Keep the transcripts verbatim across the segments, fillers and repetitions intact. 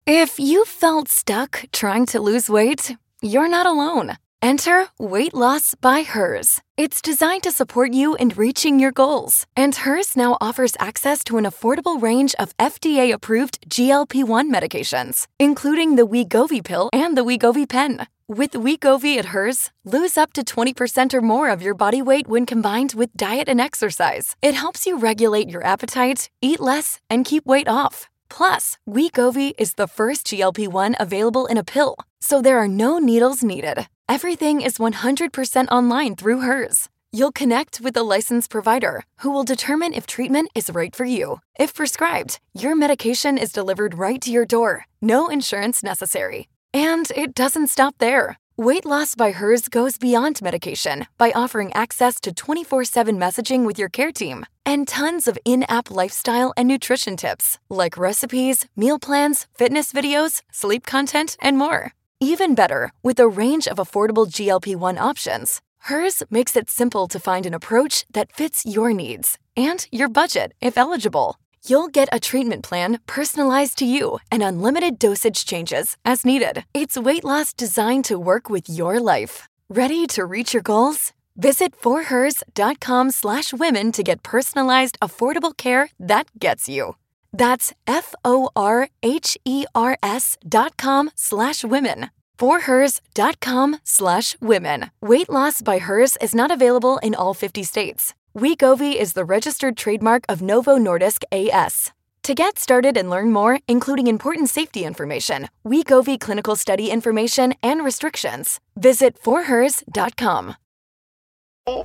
If you felt stuck trying to lose weight, you're not alone. Enter Weight Loss by Hers. It's designed to support you in reaching your goals. And Hers now offers access to an affordable range of F D A-approved G L P one medications, including the Wegovy pill and the Wegovy pen. With Wegovy at Hers, lose up to twenty percent or more of your body weight when combined with diet and exercise. It helps you regulate your appetite, eat less, and keep weight off. Plus, Wegovy is the first G L P one available in a pill, so there are no needles needed. Everything is one hundred percent online through Hers. You'll connect with a licensed provider who will determine if treatment is right for you. If prescribed, your medication is delivered right to your door. No insurance necessary. And it doesn't stop there. Weight Loss by Hers goes beyond medication by offering access to twenty-four seven messaging with your care team and tons of in-app lifestyle and nutrition tips like recipes, meal plans, fitness videos, sleep content, and more. Even better, with a range of affordable G L P one options, Hers makes it simple to find an approach that fits your needs and your budget if eligible. You'll get a treatment plan personalized to you and unlimited dosage changes as needed. It's weight loss designed to work with your life. Ready to reach your goals? Visit forhers.com slash women to get personalized, affordable care that gets you. That's F-O-R-H-E-R-S dot com slash women. forhers.com slash women. Weight Loss by Hers is not available in all fifty states. Wegovy is the registered trademark of Novo Nordisk A S. To get started and learn more, including important safety information, Wegovy clinical study information, and restrictions, visit forhers dot com. With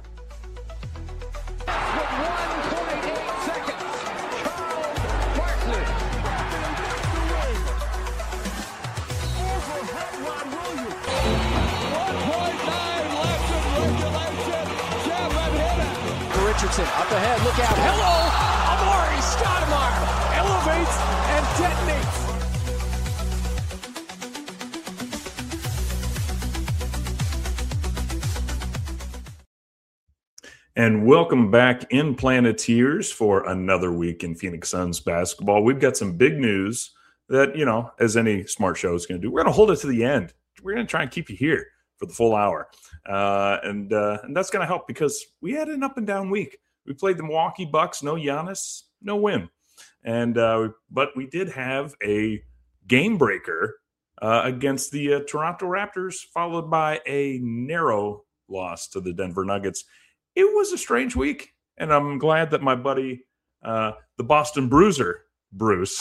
one point eight seconds, Charles Barkley. Overhead Ron Williams. one point nine left in regulation. Jeff Hidden. Richardson up ahead. Look out. Hello. Amari Stoudemire elevates and detonates. And welcome back in Planeteers for another week in Phoenix Suns basketball. We've got some big news that, you know, as any smart show is going to do, we're going to hold it to the end. We're going to try and keep you here for the full hour. Uh, and uh, and that's going to help because we had an up and down week. We played the Milwaukee Bucks, no Giannis, no win. And uh, but we did have a game breaker uh, against the uh, Toronto Raptors, followed by a narrow loss to the Denver Nuggets. It was a strange week, and I'm glad that my buddy, uh, the Boston Bruiser, Bruce,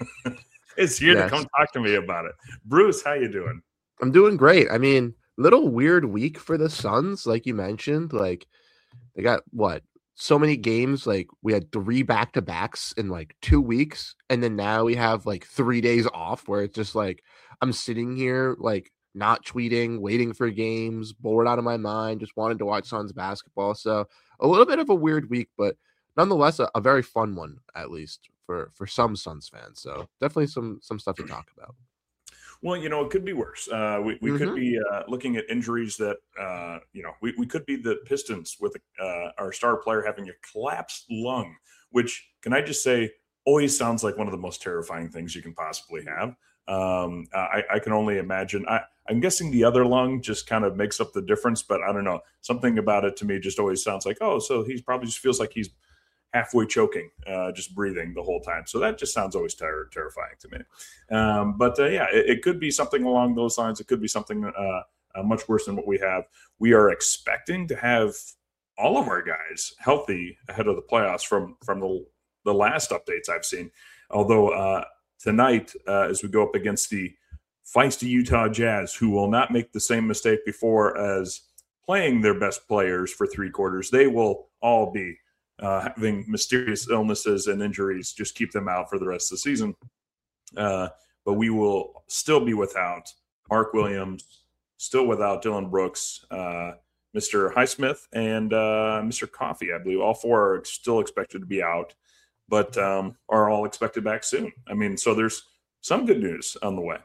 is here yes. to come talk to me about it. Bruce, how you doing? I'm doing great. I mean, little weird week for the Suns, like you mentioned. Like, they got, what, so many games. Like, we had three back-to-backs in, like, two weeks, and then now we have, like, three days off where it's just, like, I'm sitting here, like, not tweeting, waiting for games, bored out of my mind, just wanted to watch Suns basketball. So a little bit of a weird week, but nonetheless, a, a very fun one, at least for, for some Suns fans. So definitely some some stuff to talk about. Well, you know, it could be worse. Uh, we we mm-hmm. could be uh, looking at injuries that, uh, you know, we, we could be the Pistons with uh, our star player having a collapsed lung, which, can I just say, always sounds like one of the most terrifying things you can possibly have. Um, I, I can only imagine. I, I'm guessing the other lung just kind of makes up the difference, but I don't know. Something about it to me just always sounds like, oh, so he probably just feels like he's halfway choking, uh, just breathing the whole time. So that just sounds always ter- terrifying to me. Um, but uh, yeah, it, it could be something along those lines. It could be something uh, uh, much worse than what we have. We are expecting to have all of our guys healthy ahead of the playoffs from from the, the last updates I've seen. Although uh, tonight, uh, as we go up against the feisty Utah Jazz, who will not make the same mistake before as playing their best players for three quarters, they will all be uh, having mysterious illnesses and injuries, just keep them out for the rest of the season. Uh, but we will still be without Mark Williams, still without Dylan Brooks, uh, Mister Highsmith, and uh, Mister Coffey. I believe all four are still expected to be out, but um, are all expected back soon. I mean, so there's some good news on the way.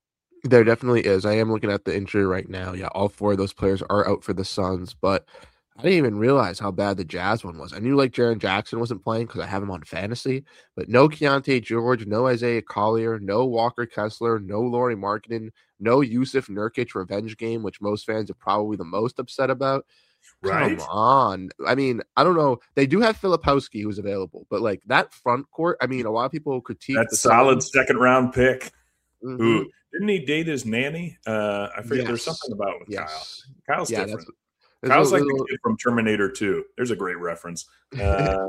There definitely is. I am looking at the injury right now. Yeah, all four of those players are out for the Suns, but I didn't even realize how bad the Jazz one was. I knew like Jaren Jackson wasn't playing because I have him on fantasy, but no Keontae George, no Isaiah Collier, no Walker Kessler, no Lauri Markkanen, no Yusuf Nurkic revenge game, which most fans are probably the most upset about. Right. Come on. I mean, I don't know. They do have Filipowski who's available, but like that front court, I mean, a lot of people critique that the solid Suns. second round pick. Mhm. Who didn't he date his nanny? Uh, I forget. Yes. There's something about with Yes. Kyle. Kyle's Yeah, different. that's Kyle's a like little- the kid from Terminator two. There's a great reference. Uh,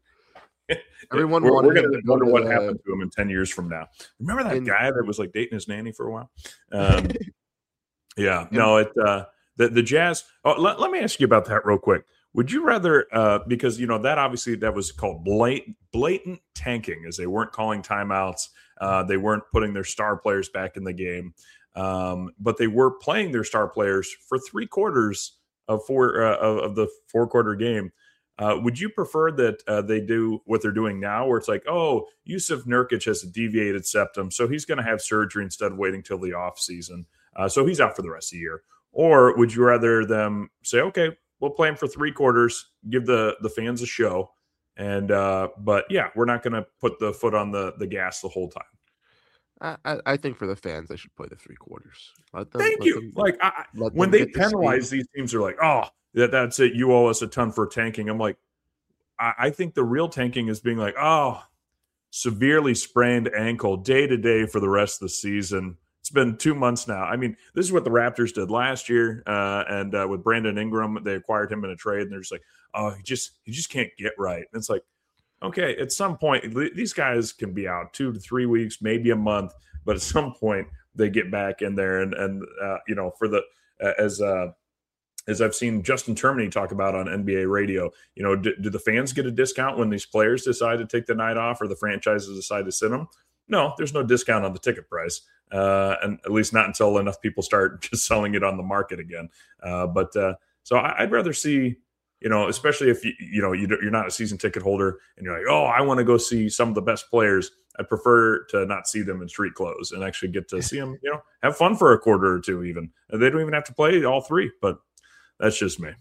Everyone we're, wanted we're him gonna to go wonder to what the- happened to him in ten years from now. Remember that And- guy that was like dating his nanny for a while? Um, yeah, no, it uh, the the Jazz. Oh, let, let me ask you about that real quick. Would you rather, uh, because you know that obviously that was called blatant blatant tanking, as they weren't calling timeouts, uh, they weren't putting their star players back in the game, um, but they were playing their star players for three quarters of four uh, of, of the four quarter game. Uh, would you prefer that uh, they do what they're doing now, where it's like, oh, Yusuf Nurkic has a deviated septum, so he's going to have surgery instead of waiting till the off season, uh, so he's out for the rest of the year? Or would you rather them say, okay, we'll play him for three quarters, give the the fans a show, and uh, but yeah, we're not going to put the foot on the the gas the whole time. I, I- I think for the fans, they should play the three quarters. Let them, Thank let you. them- Like I, let when them they get to see- penalize these teams, are like, oh, that that's it. You owe us a ton for tanking. I'm like, I, I think the real tanking is being like, oh, severely sprained ankle day to day for the rest of the season. It's been two months now. I mean, this is what the Raptors did last year, uh, and uh, with Brandon Ingram, they acquired him in a trade, and they're just like, oh, he just he just can't get right. And it's like, okay, at some point, these guys can be out two to three weeks, maybe a month, but at some point they get back in there, and and uh, you know, for the uh, as uh, as I've seen Justin Termini talk about on N B A radio, you know, do, do the fans get a discount when these players decide to take the night off, or the franchises decide to sit them? No, there's no discount on the ticket price, uh, and at least not until enough people start just selling it on the market again. Uh, but uh, so I, I'd rather see, you know, especially if you you know you you're not a season ticket holder and you're like, oh, I want to go see some of the best players. I'd prefer to not see them in street clothes and actually get to see them, you know, have fun for a quarter or two. Even they don't even have to play all three, but that's just me.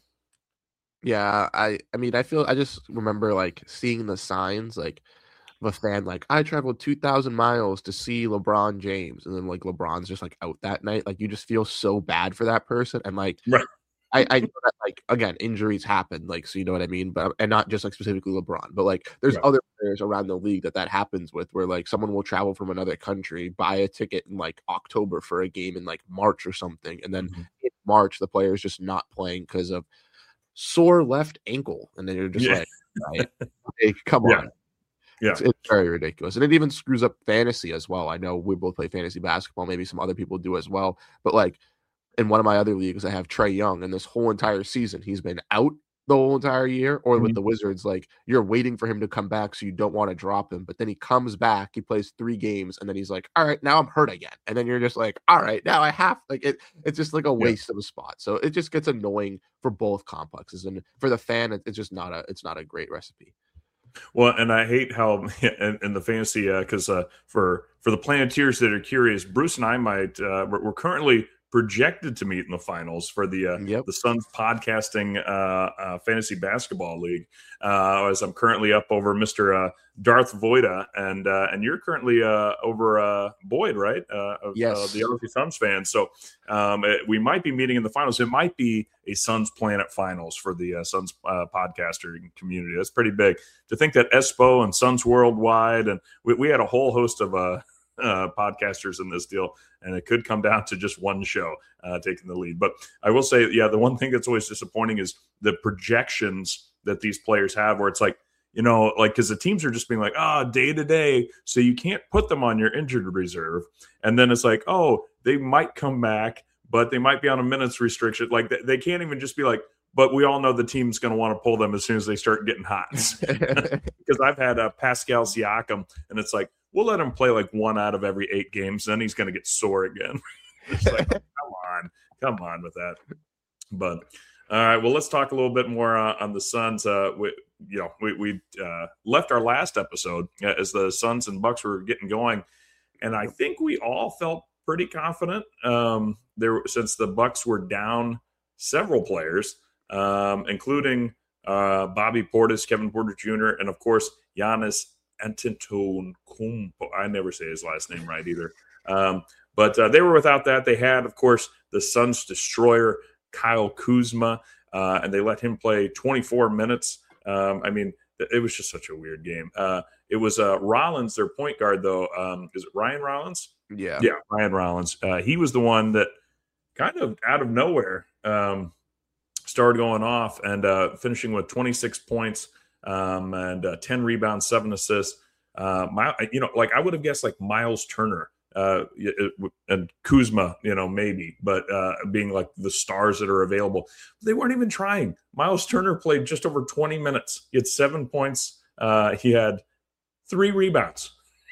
Yeah, I I mean, I feel I just remember like seeing the signs like of a fan like, I traveled two thousand miles to see LeBron James, and then like LeBron's just like out that night. Like you just feel so bad for that person, and like Right. I I know that like again injuries happen, like so you know what I mean, but and not just like specifically LeBron, but like there's Right. other players around the league that that happens with, where like someone will travel from another country, buy a ticket in like October for a game in like March or something, and then Mhm. in March the player is just not playing because of sore left ankle, and then you're just Yeah. like, right, hey, come Yeah. on. Yeah. It's, it's very ridiculous. And it even screws up fantasy as well. I know we both play fantasy basketball. Maybe some other people do as well. But like in one of my other leagues, I have Trae Young, and this whole entire season, he's been out the whole entire year. Or with Mhm. the Wizards, like you're waiting for him to come back, so you don't want to drop him. But then he comes back, he plays three games, and then he's like, all right, now I'm hurt again. And then you're just like, all right, now I have like it. It's just like a waste of a spot. So it just gets annoying for both complexes. And for the fan, it, it's just not a it's not a great recipe. Well, and I hate how in, in the fantasy because uh, uh, for for the Planeteers that are curious, Bruce and I might uh, we're, we're currently projected to meet in the finals for the uh, Yep. the Suns podcasting uh, uh, fantasy basketball league. Uh, as I'm currently up over Mister Uh, Darth Voida, and uh, and you're currently uh, over uh, Boyd, right? Uh, of, Yes. uh, the L S U Suns fan. So um, it, we might be meeting in the finals. It might be a Suns Planet finals for the uh, Suns uh, podcaster community. That's pretty big. To think that Espo and Suns Worldwide, and we, we had a whole host of uh, uh, podcasters in this deal, and it could come down to just one show uh, taking the lead. But I will say, yeah, the one thing that's always disappointing is the projections that these players have, where it's like, you know, like because the teams are just being like, ah, oh, day to day, so you can't put them on your injured reserve, and then it's like, oh, they might come back, but they might be on a minutes restriction. Like they, they can't even just be like, but we all know the team's going to want to pull them as soon as they start getting hot. Because I've had uh, Pascal Siakam, and it's like, we'll let him play like one out of every eight games, then he's going to get sore again. It's like, come on, come on with that. But all right, well, let's talk a little bit more uh, on the Suns. Uh, we, you know, we, we uh, left our last episode uh, as the Suns and Bucks were getting going, and I think we all felt pretty confident um, there since the Bucks were down several players. um, including uh, Bobby Portis, Kevin Porter Junior, and of course Giannis Antetokounmpo. I never say his last name right either. Um, but uh, they were without that. They had, of course, the Suns' destroyer, Kyle Kuzma, uh, and they let him play twenty-four minutes. Um, I mean, it was just such a weird game. Uh, it was uh, Rollins, their point guard, though. Um, is it Ryan Rollins? Yeah. Yeah, Ryan Rollins. Uh, he was the one that kind of out of nowhere um, started going off and uh, finishing with twenty-six points um, and uh, ten rebounds, seven assists. Uh, my, you know, like I would have guessed like Miles Turner uh, and Kuzma, you know, maybe, but uh, being like the stars that are available. They weren't even trying. Miles Turner played just over twenty minutes. He had seven points. Uh, he had three rebounds.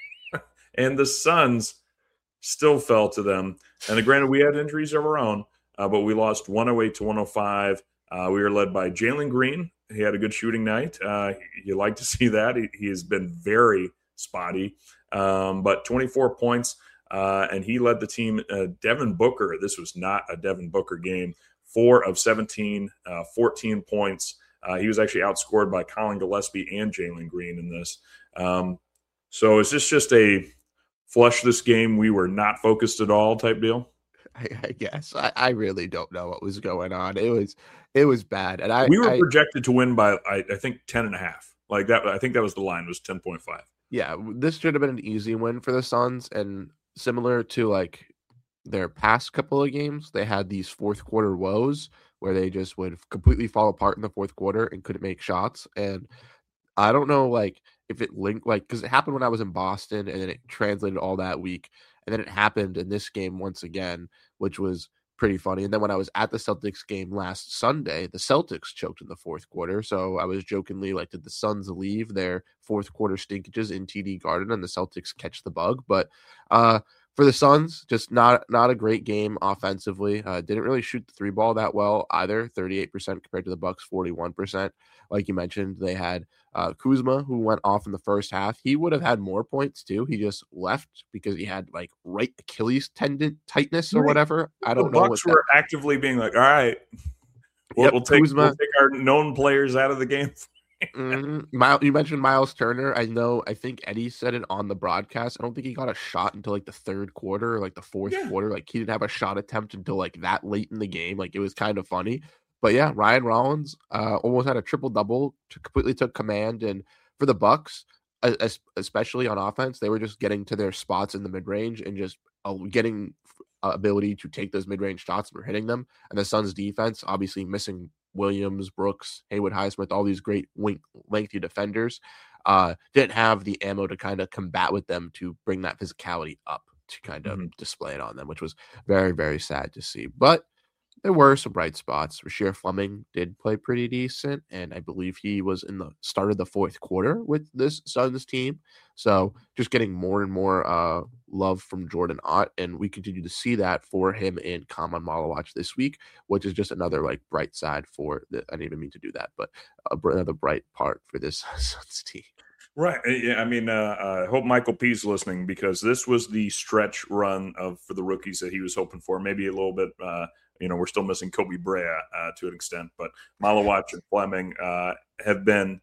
And the Suns still fell to them. And granted, we had injuries of our own, uh, but we lost one oh eight to one oh five. Uh, we were led by Jalen Green. He had a good shooting night. Uh, you like to see that. He, he has been very spotty, um, but twenty-four points, uh, and he led the team. Uh, Devin Booker, this was not a Devin Booker game, four of seventeen, uh, fourteen points. Uh, he was actually outscored by Colin Gillespie and Jalen Green in this. Um, so is this just a flush this game, we were not focused at all type deal? I, I guess. I, I really don't know what was going on. It was it was bad. And I we were I, projected to win by I, I think ten and a half. Like that, I think that was the line, was ten point five. Yeah, this should have been an easy win for the Suns, and similar to like their past couple of games, they had these fourth quarter woes where they just would completely fall apart in the fourth quarter and couldn't make shots. And I don't know, like, if it linked, like, because it happened when I was in Boston, and then it translated all that week, and then it happened in this game once again, which was pretty funny. And then when I was at the Celtics game last Sunday, the Celtics choked in the fourth quarter. So I was jokingly like, did the Suns leave their fourth quarter stinkages in T D Garden and the Celtics catch the bug? But uh, for the Suns, just not not a great game offensively. Uh, didn't really shoot the three ball that well either, thirty-eight percent compared to the Bucks, forty-one percent. Like you mentioned, they had uh, Kuzma, who went off in the first half. He would have had more points too. He just left because he had like right Achilles tendon tightness or whatever. I don't the know. Bucks what were that... actively being like, all right, we'll, yep, we'll, take, Kuzma. we'll take our known players out of the game. mm-hmm. Miles, you mentioned Miles Turner. I know, I think Eddie said it on the broadcast. I don't think he got a shot until like the third quarter or like the fourth yeah. quarter. Like he didn't have a shot attempt until like that late in the game. Like it was kind of funny. But yeah, Ryan Rollins uh, almost had a triple double, completely took command. And for the Bucks, especially on offense, they were just getting to their spots in the mid range and just uh, getting uh, ability to take those mid range shots and hitting them. And the Suns defense, obviously missing Williams, Brooks, Haywood Highsmith, all these great wing, lengthy defenders, uh, didn't have the ammo to kind of combat with them to bring that physicality up to kind of mm-hmm. display it on them, which was very, very sad to see. But there were some bright spots. Rasheer Fleming did play pretty decent, and I believe he was in the start of the fourth quarter with this Suns team. So just getting more and more uh, love from Jordan Ott, and we continue to see that for him in Khaman Maluach this week, which is just another like bright side for the. I didn't even mean to do that, but uh, another bright part for this Suns team. Right. Yeah. I mean, uh, I hope Michael P's listening, because this was the stretch run of for the rookies that he was hoping for. Maybe a little bit. Uh, You know, we're still missing Kobe Brea uh, to an extent, but Maluach and Fleming uh, have been,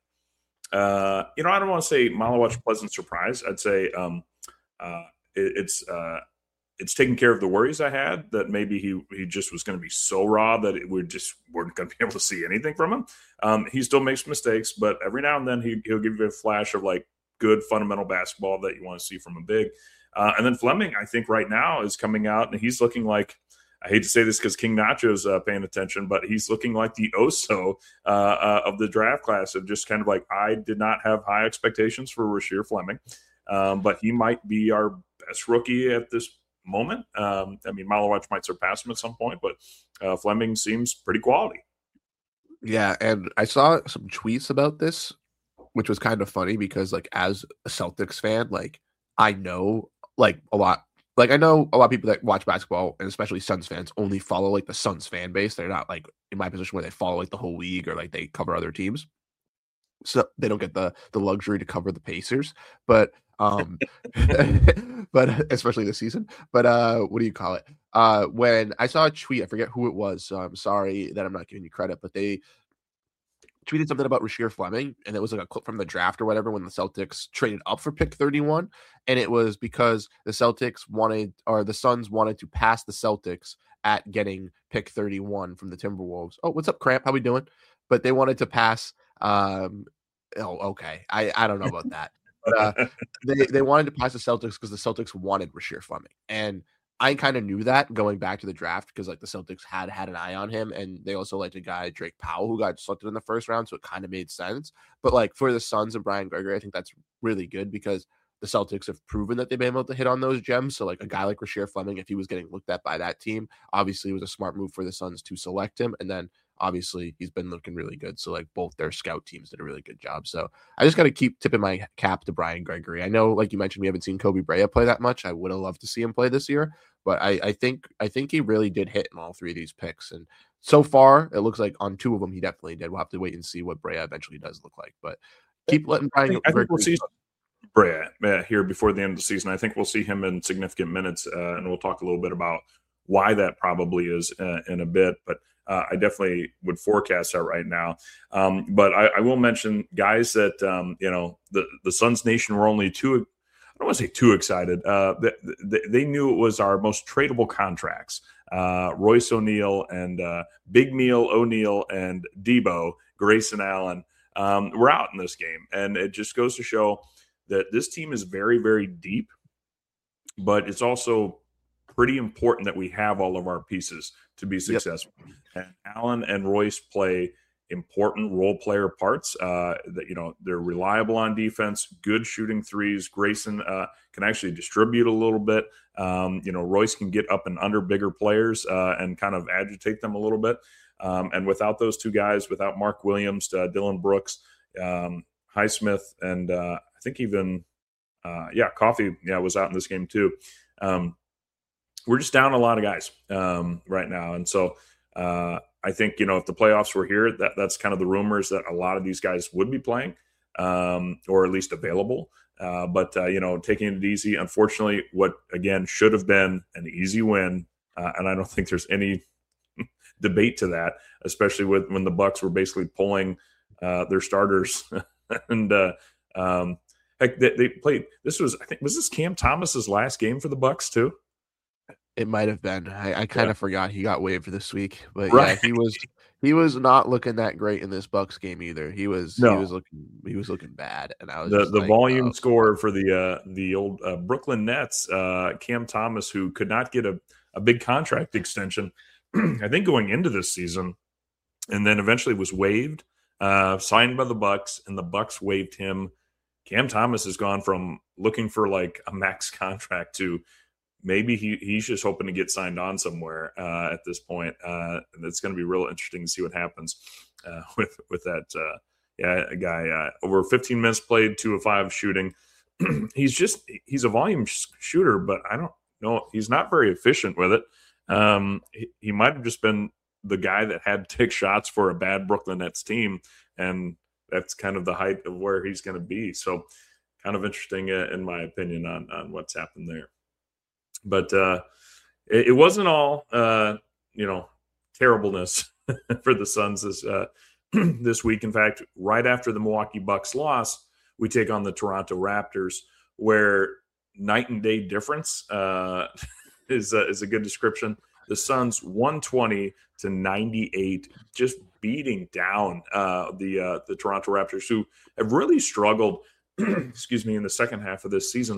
uh, you know, I don't want to say Maluach pleasant surprise. I'd say um, uh, it, it's uh, it's taking care of the worries I had that maybe he he just was going to be so raw that it would just weren't going to be able to see anything from him. Um, he still makes mistakes, but every now and then he, he'll give you a flash of like good fundamental basketball that you want to see from a big. Uh, and then Fleming, I think right now is coming out and he's looking like, I hate to say this because King Nacho's uh, paying attention, but he's looking like the Oso uh, uh, of the draft class, of just kind of like, I did not have high expectations for Rasheer Fleming, um, but he might be our best rookie at this moment. Um, I mean, Maluach might surpass him at some point, but uh, Fleming seems pretty quality. Yeah, and I saw some tweets about this, which was kind of funny because, like, as a Celtics fan, like, I know, like, a lot. Like, I know a lot of people that watch basketball, and especially Suns fans, only follow, like, the Suns fan base. They're not, like, in my position where they follow, like, the whole league or, like, they cover other teams. So they don't get the the luxury to cover the Pacers. But, um, but especially this season. But uh, what do you call it? Uh, when I saw a tweet, I forget who it was, so I'm sorry that I'm not giving you credit, but they tweeted something about Rasheer Fleming, and it was like a clip from the draft or whatever when the Celtics traded up for pick thirty-one, and it was because the Celtics wanted, or the Suns wanted to pass the Celtics at getting pick thirty-one from the Timberwolves. Oh, what's up, Cramp? How we doing? But they wanted to pass. Um, oh, okay. I, I don't know about that. But, uh, they they wanted to pass the Celtics because the Celtics wanted Rasheer Fleming, and I kind of knew that going back to the draft because like the Celtics had had an eye on him, and they also liked a guy, Drake Powell, who got selected in the first round, so it kind of made sense. But like for the Suns and Brian Gregory, I think that's really good because the Celtics have proven that they've been able to hit on those gems. So like a guy like Rasheer Fleming, if he was getting looked at by that team, obviously it was a smart move for the Suns to select him, and then obviously he's been looking really good. So like both their scout teams did a really good job. So I just got to keep tipping my cap to Brian Gregory. I know, like you mentioned, we haven't seen Kobe Brea play that much. I would have loved to see him play this year. But I, I think I think he really did hit in all three of these picks. And so far, it looks like on two of them, he definitely did. We'll have to wait and see what Brea eventually does look like. But keep letting Brian. I think, I think we'll see Brea uh, here before the end of the season. I think we'll see him in significant minutes, uh, and we'll talk a little bit about why that probably is uh, in a bit. But uh, I definitely would forecast that right now. Um, but I, I will mention guys that, um, you know, the, the Suns Nation were only two – I don't want to say too excited. Uh, they, they knew it was our most tradable contracts. Uh, Royce O'Neal and uh, Big Meal O'Neal and Debo, Grayson Allen um, were out in this game. And it just goes to show that this team is very, very deep, but it's also pretty important that we have all of our pieces to be successful. Yep. And Allen and Royce play important role player parts uh, that, you know, they're reliable on defense, good shooting threes. Grayson uh, can actually distribute a little bit. Um, you know, Royce can get up and under bigger players uh, and kind of agitate them a little bit. Um, and without those two guys, without Mark Williams, uh, Dylan Brooks, um, Highsmith, and uh, I think even, uh, yeah, Coffee, yeah, was out in this game too. Um, we're just down a lot of guys um, right now. And so, uh, I think, you know, if the playoffs were here, that that's kind of the rumors that a lot of these guys would be playing um, or at least available. Uh, but, uh, you know, taking it easy, unfortunately, what, again, should have been an easy win. Uh, and I don't think there's any debate to that, especially with when the Bucks were basically pulling uh, their starters. and uh, um, heck, they, they played. This was, I think, was this Cam Thomas's last game for the Bucks too? It might have been. I, I kind of yeah. forgot he got waived this week, but right. yeah, he was he was not looking that great in this Bucks game either. He was no. he was looking he was looking bad, and I was the just the like, volume oh. scorer for the uh, the old uh, Brooklyn Nets, uh, Cam Thomas, who could not get a, a big contract extension, I think going into this season, and then eventually was waived, uh, signed by the Bucks, and the Bucks waived him. Cam Thomas has gone from looking for like a max contract to maybe he, he's just hoping to get signed on somewhere uh, at this point. Uh, and it's going to be real interesting to see what happens uh, with with that uh, yeah a guy. Uh, over fifteen minutes played, two of five shooting. he's just he's a volume sh- shooter, but I don't know. He's not very efficient with it. Um, he, he might have just been the guy that had to take shots for a bad Brooklyn Nets team, and that's kind of the height of where he's going to be. So kind of interesting, uh, in my opinion, on on what's happened there. But uh, it, it wasn't all, uh, you know, terribleness for the Suns this, uh, this week. In fact, right after the Milwaukee Bucks loss, we take on the Toronto Raptors, where night and day difference uh, is, uh, is a good description. The Suns one twenty to ninety-eight, just beating down uh, the uh, the Toronto Raptors, who have really struggled, excuse me, in the second half of this season.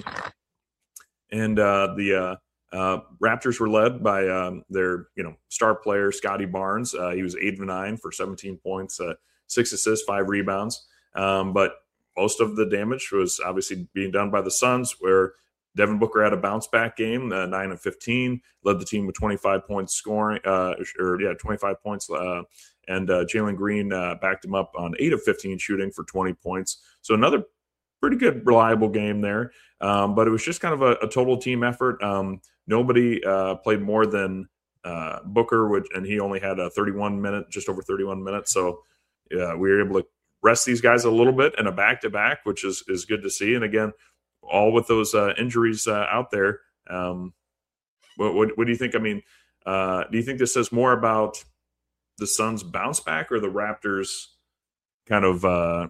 And uh, the uh, uh, Raptors were led by um, their, you know, star player, Scotty Barnes. Uh, he was eight of nine for seventeen points, uh, six assists, five rebounds. Um, but most of the damage was obviously being done by the Suns, where Devin Booker had a bounce-back game, uh, nine of fifteen, led the team with twenty-five points scoring, uh, or yeah, twenty-five points. Uh, and uh, Jalen Green uh, backed him up on eight of fifteen shooting for twenty points. So another pretty good, reliable game there. Um, but it was just kind of a, a total team effort. Um, nobody uh, played more than uh, Booker, which, and he only had a thirty-one minute, just over thirty-one minutes. So uh, we were able to rest these guys a little bit in a back-to-back, which is is good to see. And again, all with those uh, injuries uh, out there, um, What, what, what do you think? I mean, uh, do you think this says more about the Suns bounce back or the Raptors kind of uh,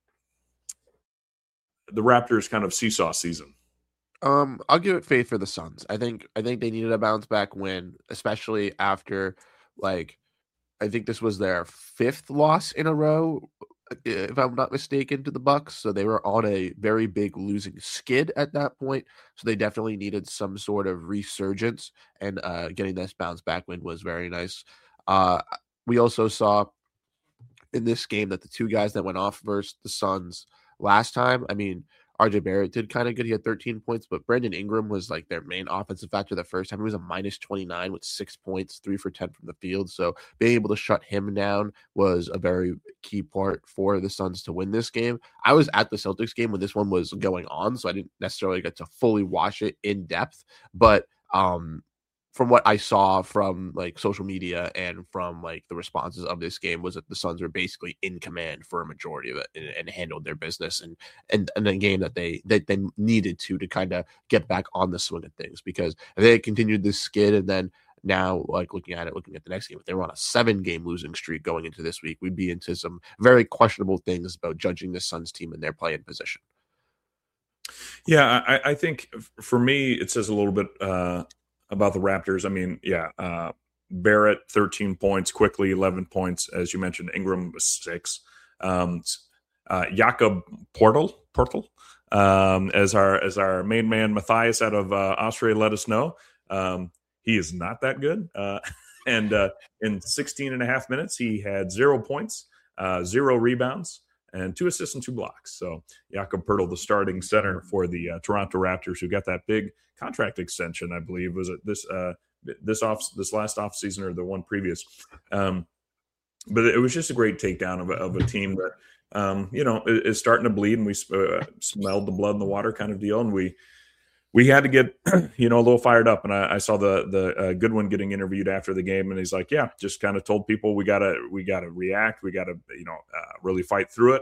the Raptors kind of seesaw season? Um, I'll give it faith for the Suns. I think I think they needed a bounce back win, especially after like I think this was their fifth loss in a row, if I'm not mistaken, to the Bucks. So they were on a very big losing skid at that point. So they definitely needed some sort of resurgence, and uh, getting this bounce back win was very nice. Uh, we also saw in this game that the two guys that went off versus the Suns last time, I mean, R J Barrett did kind of good. He had thirteen points, but Brandon Ingram was like their main offensive factor the first time. He was a minus twenty-nine with six points, three for ten from the field. So being able to shut him down was a very key part for the Suns to win this game. I was at the Celtics game when this one was going on, so I didn't necessarily get to fully watch it in depth. But um, from what I saw from like social media and from like the responses of this game was that the Suns were basically in command for a majority of it and, and handled their business and and and a game that they that they needed to to kind of get back on the swing of things, because if they continued this skid and then now like looking at it, looking at the next game, if they were on a seven game losing streak going into this week, we'd be into some very questionable things about judging the Suns team and their play-in position. Yeah, I, I think for me, it says a little bit uh, about the Raptors. I mean, yeah, uh, Barrett, thirteen points, quickly eleven points. As you mentioned, Ingram was six. Um, uh, Jakob Poeltl, Poeltl um, as our as our main man, Matthias out of uh, Austria, let us know. Um, he is not that good. Uh, and uh, in sixteen and a half minutes, he had zero points, uh, zero rebounds, and two assists and two blocks. So Jakob Poeltl, the starting center for the uh, Toronto Raptors, who got that big contract extension, I believe, was it this uh, this off this last off season or the one previous. Um, but it was just a great takedown of a, of a team that um, you know is starting to bleed, and we uh, smelled the blood in the water kind of deal, and we we had to get you know a little fired up. And I, I saw the the uh, Goodwin getting interviewed after the game, and he's like, yeah, just kind of told people we gotta we gotta react, we gotta you know uh, really fight through it,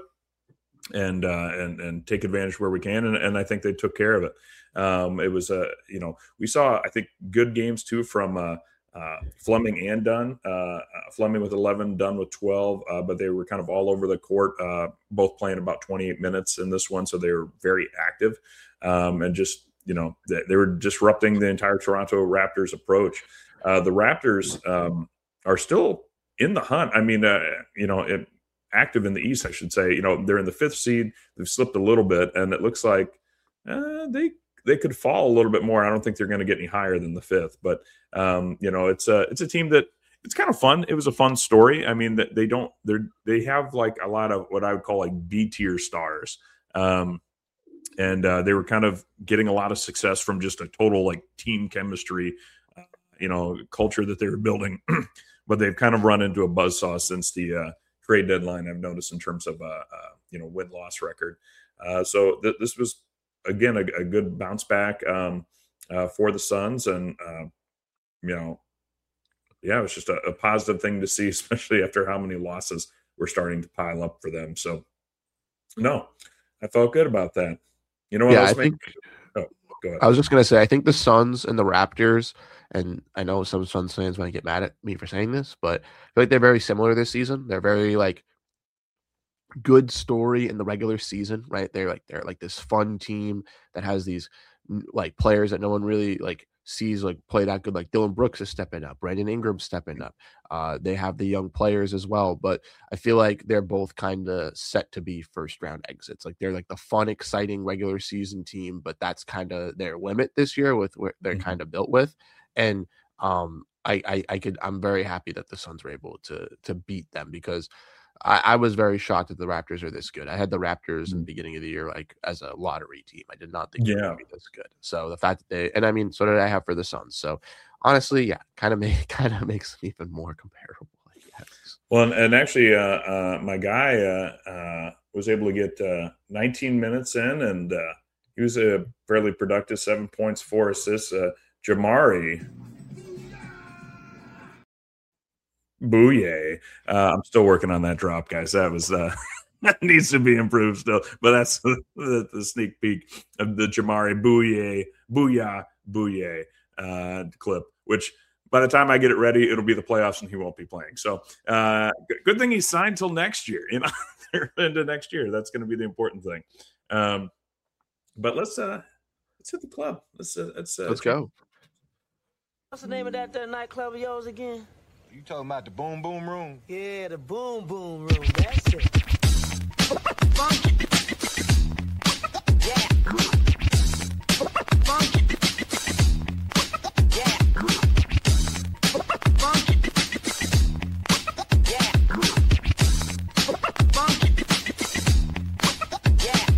and uh, and and take advantage where we can, and, and I think they took care of it. Um, it was a uh, you know we saw I think good games too from uh, uh, Fleming and Dunn. Uh, Fleming with eleven, Dunn with twelve, uh, but they were kind of all over the court, uh, both playing about twenty-eight minutes in this one, so they were very active um, and just. You know, they, they were disrupting the entire Toronto Raptors approach. Uh, the Raptors um, are still in the hunt. I mean, uh, you know, it, active in the East, I should say. You know, they're in the fifth seed. They've slipped a little bit, and it looks like uh, they they could fall a little bit more. I don't think they're going to get any higher than the fifth. But um, you know, it's a it's a team that it's kind of fun. It was a fun story. I mean, they don't they they have like a lot of what I would call like B tier stars. Um, And uh, they were kind of getting a lot of success from just a total like team chemistry, uh, you know, culture that they were building. But they've kind of run into a buzzsaw since the uh, trade deadline, I've noticed, in terms of, uh, uh, you know, win-loss record. Uh, so th- this was, again, a, a good bounce back um, uh, for the Suns. And, uh, you know, yeah, it was just a, a positive thing to see, especially after how many losses were starting to pile up for them. So, no, I felt good about that. You know what yeah, else I think, oh, go ahead. I was just going to say, I think the Suns and the Raptors, and I know some Suns fans might get mad at me for saying this, but I feel like they're very similar this season. They're very like good story in the regular season, right? They're like, they're like this fun team that has these like players that no one really like sees like play that good. Like Dylan Brooks is stepping up, Brandon Ingram stepping up. Uh, they have the young players as well, but I feel like they're both kind of set to be first round exits. Like they're like the fun, exciting regular season team, but that's kind of their limit this year with what they're mm-hmm. kind of built with. And um, I, I, I could, I'm very happy that the Suns were able to to beat them, because I, I was very shocked that the Raptors are this good. I had the Raptors in the beginning of the year like as a lottery team. I did not think yeah. they would be this good. So the fact that they, and I mean, so did I have for the Suns. So honestly, yeah, kind of make kind of makes them even more comparable, I guess. Well, and, and actually, uh, uh, my guy uh, uh, was able to get uh, nineteen minutes in, and uh, he was a fairly productive, seven points, four assists. Uh, Jamari. Booyah. Uh, I'm still working on that drop, guys. That was uh, that needs to be improved still. But that's the, the, the sneak peek of the Jamari Booyah, Booyah, Booyah. uh, clip, which by the time I get it ready, it'll be the playoffs and he won't be playing. So uh, good thing he signed till next year, you know, into next year. That's going to be the important thing. Um, but let's uh, let's hit the club. Let's uh, let's uh, let's go. What's the name of that, that nightclub of yours again? You talking about the Boom Boom Room? Yeah, the Boom Boom Room. That's it. Funky. Yeah. Funky. Yeah. Funky. Yeah. Funky. Yeah.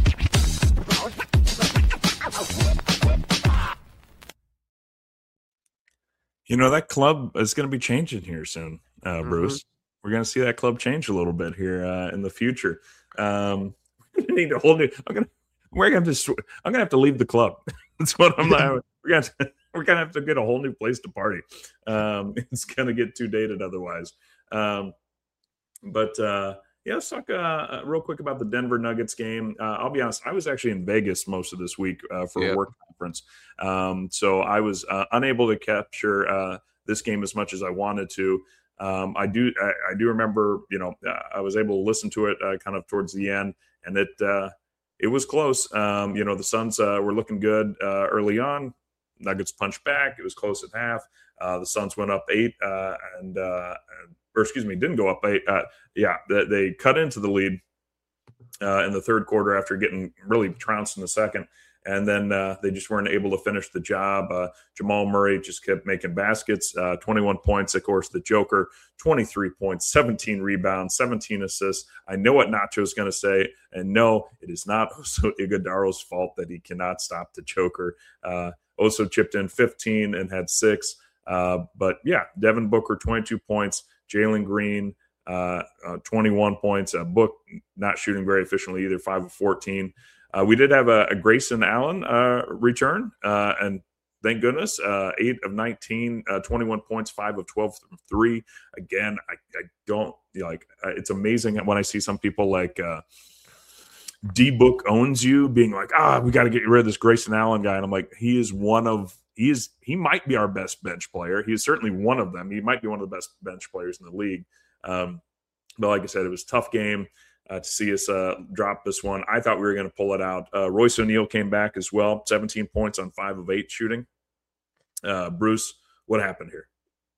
You know, that club is going to be changing here soon, uh, Bruce. Mm-hmm. We're going to see that club change a little bit here uh, in the future. Um, we need a whole new. I'm going to. We're going to have to. I'm going to have to leave the club. That's what I'm like. We're going to. We're going to have to get a whole new place to party. Um, it's going to get too dated otherwise. Um, but uh, yeah, let's talk uh, real quick about the Denver Nuggets game. Uh, I'll be honest. I was actually in Vegas most of this week uh, for yeah. a work conference. Um, so I was uh, unable to capture uh, this game as much as I wanted to. Um, I do, I, I do remember, you know, uh, I was able to listen to it uh, kind of towards the end, and it, uh, it was close. Um, you know, the Suns uh, were looking good uh, early on. Nuggets punched back. It was close at half. Uh, the Suns went up eight, uh, and uh, or excuse me, didn't go up eight. Uh, yeah, they, they cut into the lead uh, in the third quarter after getting really trounced in the second. And then uh, they just weren't able to finish the job. Uh, Jamal Murray just kept making baskets, uh, twenty-one points. Of course, the Joker, twenty-three points, seventeen rebounds, seventeen assists. I know what Nacho's going to say. And no, it is not Oso Iguodaro's fault that he cannot stop the Joker. Uh, Oso chipped in fifteen and had six. Uh, but, yeah, Devin Booker, twenty-two points. Jalen Green, uh, uh, twenty-one points. Uh, Book not shooting very efficiently either, five of fourteen. Uh, we did have a, a Grayson Allen uh, return, uh, and thank goodness, uh, eight of nineteen, uh, twenty-one points, five of twelve from three. Again, I, I don't you know, like. Uh, it's amazing when I see some people like uh, D Book owns you, being like, ah, we got to get rid of this Grayson Allen guy, and I'm like, he is one of he is he might be our best bench player. He is certainly one of them. He might be one of the best bench players in the league. Um, but like I said, it was a tough game. Uh, to see us uh, drop this one. I thought we were going to pull it out. Uh, Royce O'Neal came back as well, seventeen points on five of eight shooting. Uh, Bruce, what happened here?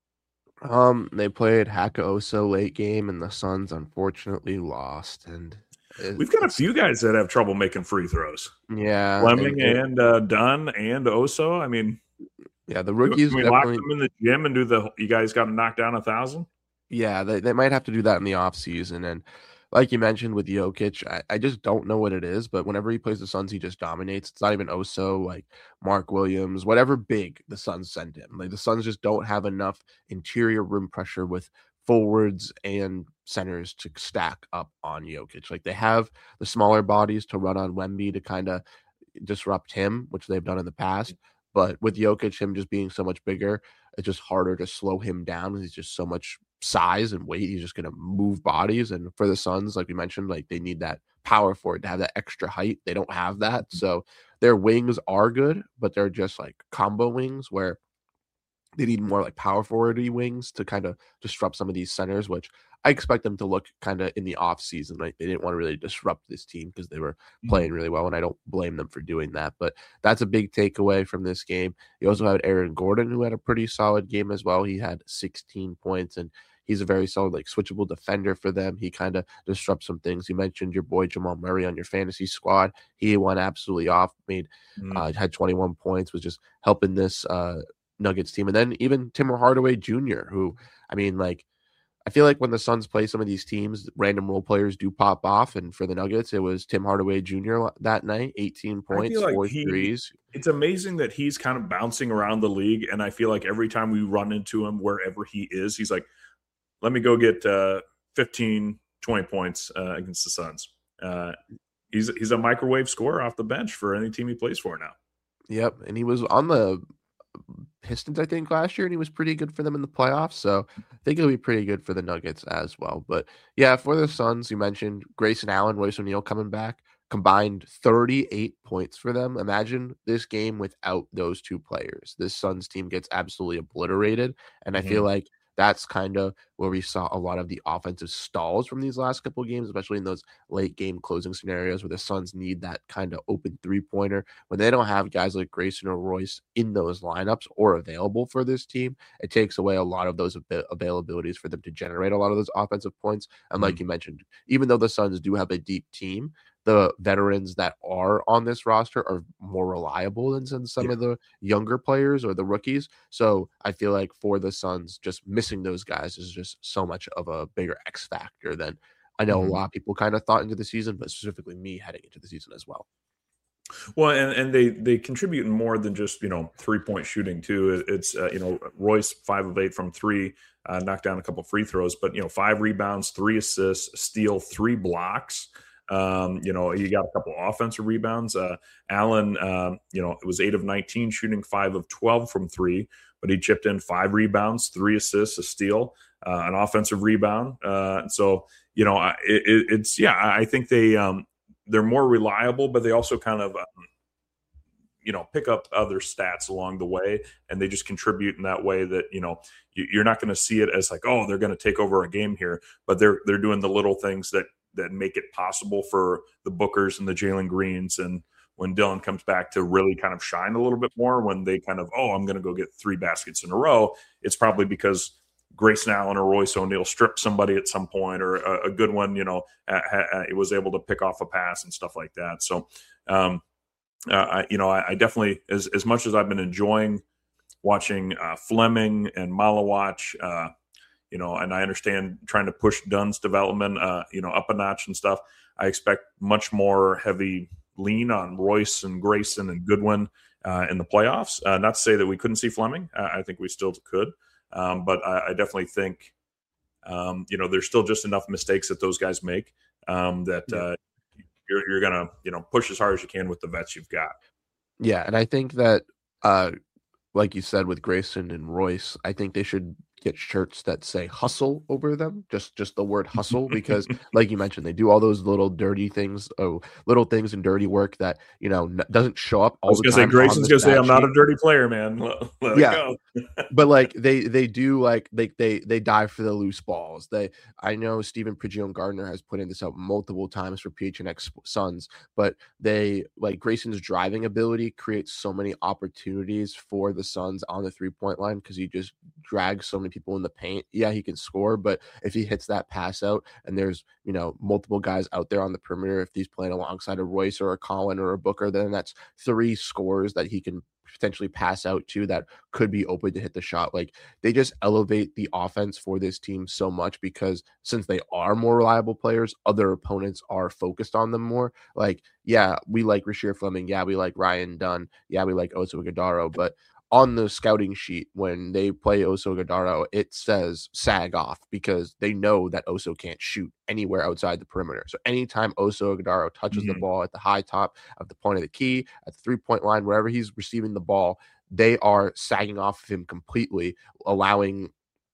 Um, they played Haka Oso late game, and the Suns unfortunately lost. And it, we've got a few guys that have trouble making free throws. Yeah, Fleming and, and uh, Dunn and Oso. I mean, yeah, the rookies. Can we definitely... lock them in the gym and do the? You guys got to knock down a thousand. Yeah, they they might have to do that in the off season. And like you mentioned with Jokic, I, I just don't know what it is, but whenever he plays the Suns, he just dominates. It's not even Oso, like Mark Williams, whatever big the Suns send him. Like the Suns just don't have enough interior rim pressure with forwards and centers to stack up on Jokic. Like they have the smaller bodies to run on Wemby to kind of disrupt him, which they've done in the past. But with Jokic, him just being so much bigger, it's just harder to slow him down. He's just so much size and weight. He's just going to move bodies. And for the Suns, like we mentioned, like they need that power forward to have that extra height. They don't have that. So their wings are good, but they're just like combo wings where they need more like power forwardy wings to kind of disrupt some of these centers, which I expect them to look kind of in the off season. Like they didn't want to really disrupt this team because they were playing really well, and I don't blame them for doing that. But that's a big takeaway from this game. You also had Aaron Gordon, who had a pretty solid game as well. He had sixteen points, and he's a very solid, like switchable defender for them. He kind of disrupts some things. You mentioned your boy Jamal Murray on your fantasy squad. He went absolutely off, made mm. uh, had twenty-one points, was just helping this uh, Nuggets team. And then even Tim Hardaway Junior, who, I mean, like, I feel like when the Suns play some of these teams, random role players do pop off. And for the Nuggets, it was Tim Hardaway Junior that night, eighteen points, like four he, threes. It's amazing that he's kind of bouncing around the league. And I feel like every time we run into him, wherever he is, he's like, let me go get uh, fifteen, twenty points uh, against the Suns. Uh, he's he's a microwave scorer off the bench for any team he plays for now. Yep. And he was on the Pistons, I think, last year, and he was pretty good for them in the playoffs. So I think he'll be pretty good for the Nuggets as well. But yeah, for the Suns, you mentioned Grayson Allen, Royce O'Neal coming back. combined thirty-eight points for them. Imagine this game without those two players. This Suns team gets absolutely obliterated. And I Mhm. feel like that's kind of where we saw a lot of the offensive stalls from these last couple of games, especially in those late game closing scenarios where the Suns need that kind of open three-pointer. When they don't have guys like Grayson or Royce in those lineups or available for this team, it takes away a lot of those av- availabilities for them to generate a lot of those offensive points. And like Mhm. you mentioned, even though the Suns do have a deep team, the veterans that are on this roster are more reliable than some, some Yeah. of the younger players or the rookies. So I feel like for the Suns, just missing those guys is just so much of a bigger X factor than I know Mhm. a lot of people kind of thought into the season, but specifically me heading into the season as well. Well, and, and they they contribute in more than just, you know, three point shooting too. It- It's uh, you know, Royce five of eight from three, uh, knocked down a couple free throws, but you know, five rebounds, three assists, a steal, three blocks. Um, you know, he got a couple offensive rebounds. Uh, Allen, um, you know, it was eight of nineteen shooting, five of twelve from three, but he chipped in five rebounds, three assists, a steal, uh, an offensive rebound. Uh, so you know, I- it, it's yeah, I I think they um, they're more reliable, but they also kind of um, you know, pick up other stats along the way, and they just contribute in that way that, you know, you, you're not going to see it as like, oh, they're going to take over a game here, but they're they're doing the little things that that make it possible for the Bookers and the Jalen Greens, and when Dylan comes back, to really kind of shine a little bit more. When they kind of, oh, I'm going to go get three baskets in a row, it's probably because Grayson Allen or Royce O'Neal stripped somebody at some point, or a, a good one, you know, ha, ha, was able to pick off a pass and stuff like that. So, um, uh, I, you know, I, I definitely, as as much as I've been enjoying watching uh, Fleming and Malawach, uh, you know, and I understand trying to push Dunn's development, uh, you know, up a notch and stuff. I expect much more heavy lean on Royce and Grayson and Goodwin uh, in the playoffs. Uh, not to say that we couldn't see Fleming. Uh, I think we still could. Um, but I, I definitely think, um, you know, there's still just enough mistakes that those guys make um, that Yeah. uh, you're, you're going to, you know, push as hard as you can with the vets you've got. Yeah, and I think that, uh, like you said with Grayson and Royce, I think they should get shirts that say hustle over them, just just the word hustle, because like you mentioned, they do all those little dirty things, oh, little things and dirty work that, you know, n- doesn't show up I all was the going to say, time on Grayson's the going to say, stat I'm not sheet. a dirty player, man. Let, let Yeah. it go. But like they they do like they they they dive for the loose balls. They I know Stephen Prigion Gardner has put in this out multiple times for P H N X Suns, but they like Grayson's driving ability creates so many opportunities for the Suns on the three point line because he just drags so many people in the paint. Yeah, he can score, but if he hits that pass out and there's, you know, multiple guys out there on the perimeter, if he's playing alongside a Royce or a Colin or a Booker, then that's three scores that he can potentially pass out to that could be open to hit the shot. Like they just elevate the offense for this team so much because since they are more reliable players, other opponents are focused on them more. Like, yeah, we like Rasheer Fleming. Yeah, we like Ryan Dunn. Yeah, we like Oso Ighodaro. But on the scouting sheet, when they play Oso Ighodaro, it says sag off because they know that Oso can't shoot anywhere outside the perimeter. So anytime Oso Ighodaro touches Mhm. the ball at the high top of the point of the key, at the three-point line, wherever he's receiving the ball, they are sagging off of him completely, allowing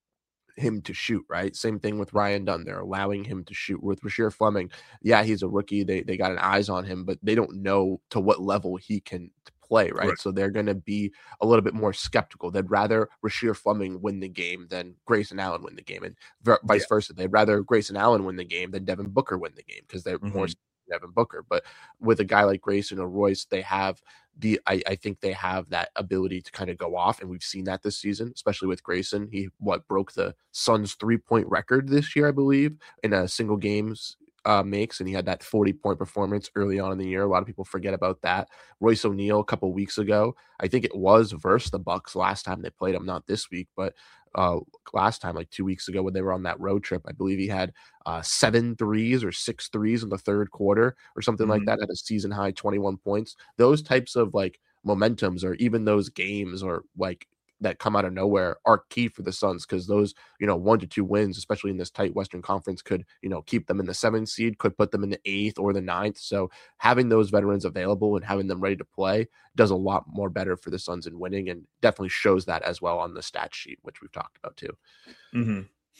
him to shoot, right? Same thing with Ryan Dunn. They're allowing him to shoot. With Rasheer Fleming, yeah, he's a rookie. They they got an eyes on him, but they don't know to what level he can play, right? Right. So they're going to be a little bit more skeptical. They'd rather Rasheer Fleming win the game than Grayson Allen win the game, and v- vice Yeah. versa. They'd rather Grayson Allen win the game than Devin Booker win the game because they're more Mhm. Devin Booker. But with a guy like Grayson or Royce, they have the I, I think they have that ability to kind of go off, and we've seen that this season, especially with Grayson. He what broke the Suns three point record this year, I believe, in a single games uh, makes, and he had that forty point performance early on in the year. A lot of people forget about that. Royce O'Neal a couple weeks ago, I think it was versus the Bucks last time they played him, not this week, but uh, last time, like two weeks ago when they were on that road trip, I believe he had uh, seven threes or six threes in the third quarter or something like Mhm. that at a season high twenty-one points. Those types of like momentums or even those games or like that come out of nowhere are key for the Suns because those, you know, one to two wins, especially in this tight Western Conference, could, you know, keep them in the seventh seed, could put them in the eighth or the ninth. So having those veterans available and having them ready to play does a lot more better for the Suns in winning, and definitely shows that as well on the stat sheet, which we've talked about too. Mm-hmm.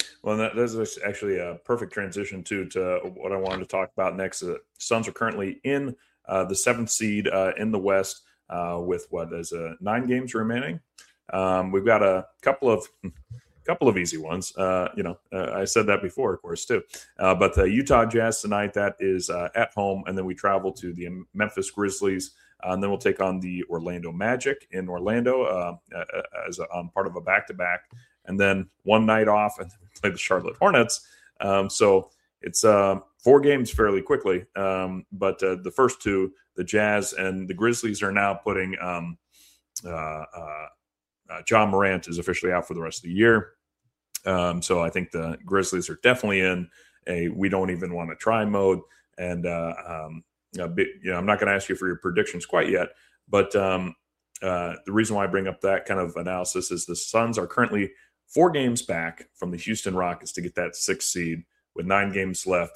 Well, that, that's actually a perfect transition too to what I wanted to talk about next. The Suns are currently in uh, the seventh seed uh, in the West uh, with what is uh, nine games remaining. Um, we've got a couple of couple of easy ones. Uh, you know, uh, I said that before, of course, too. Uh, but the Utah Jazz tonight, that is uh, at home, and then we travel to the Memphis Grizzlies, uh, and then we'll take on the Orlando Magic in Orlando uh, as a, on part of a back-to-back. And then one night off, and then we play the Charlotte Hornets. Um, so it's uh, four games fairly quickly. Um, but uh, the first two, the Jazz and the Grizzlies, are now putting um, uh, uh, uh, Ja Morant is officially out for the rest of the year. Um, so I think the Grizzlies are definitely in a we don't even want to try mode. And uh, um, a bit, you know, I'm not going to ask you for your predictions quite yet, but um, uh, the reason why I bring up that kind of analysis is the Suns are currently four games back from the Houston Rockets to get that sixth seed with nine games left.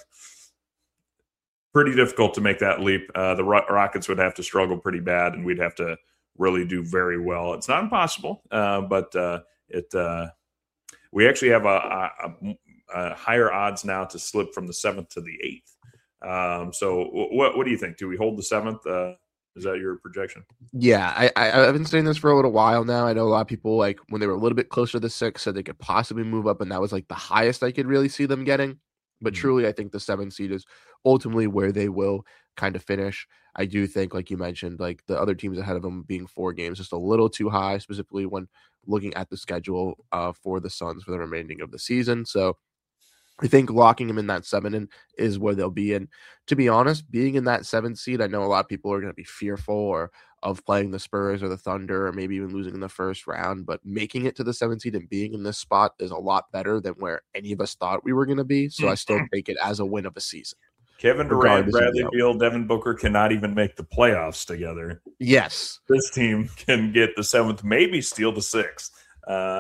Pretty difficult to make that leap. Uh, the Ro- Rockets would have to struggle pretty bad, and we'd have to really do very well. It's not impossible, uh, but uh, it uh, we actually have a, a, a higher odds now to slip from the seventh to the eighth. Um, so what what do you think? Do we hold the seventh? Uh, Is that your projection? Yeah, I, I, I've been saying this for a little while now. I know a lot of people, like, when they were a little bit closer to the six, said they could possibly move up, and that was, like, the highest I could really see them getting. But mm-hmm. truly, I think the seventh seed is ultimately where they will kind of finish. I do think, like you mentioned, like, the other teams ahead of them being four games just a little too high, specifically when looking at the schedule uh, for the Suns for the remaining of the season. So I think locking them in that seven in is where they'll be. And to be honest, being in that seventh seed, I know a lot of people are going to be fearful or of playing the Spurs or the Thunder or maybe even losing in the first round. But making it to the seventh seed and being in this spot is a lot better than where any of us thought we were going to be. So I still take it as a win of a season. Kevin Durant, Bradley Beal, Devin Booker cannot even make the playoffs together. Yes. This team can get the seventh, maybe steal the sixth. Uh,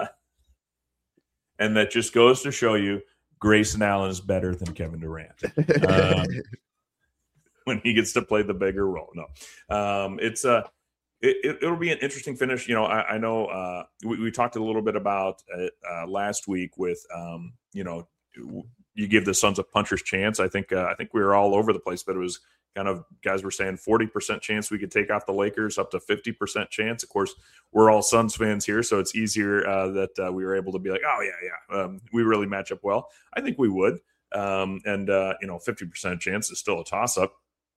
and that just goes to show you Grayson Allen is better than Kevin Durant um, when he gets to play the bigger role. No, um, it's a, uh, it, it'll be an interesting finish. You know, I, I know uh, we, we talked a little bit about it uh, last week with, um, you know, you give the Suns a puncher's chance. I think, uh, I think we were all over the place, but it was kind of guys were saying forty percent chance we could take off the Lakers, up to fifty percent chance. Of course, we're all Suns fans here, so it's easier uh, that uh, we were able to be like, oh, yeah, yeah, um, we really match up well. I think we would. Um, and, uh, you know, fifty percent chance is still a toss-up.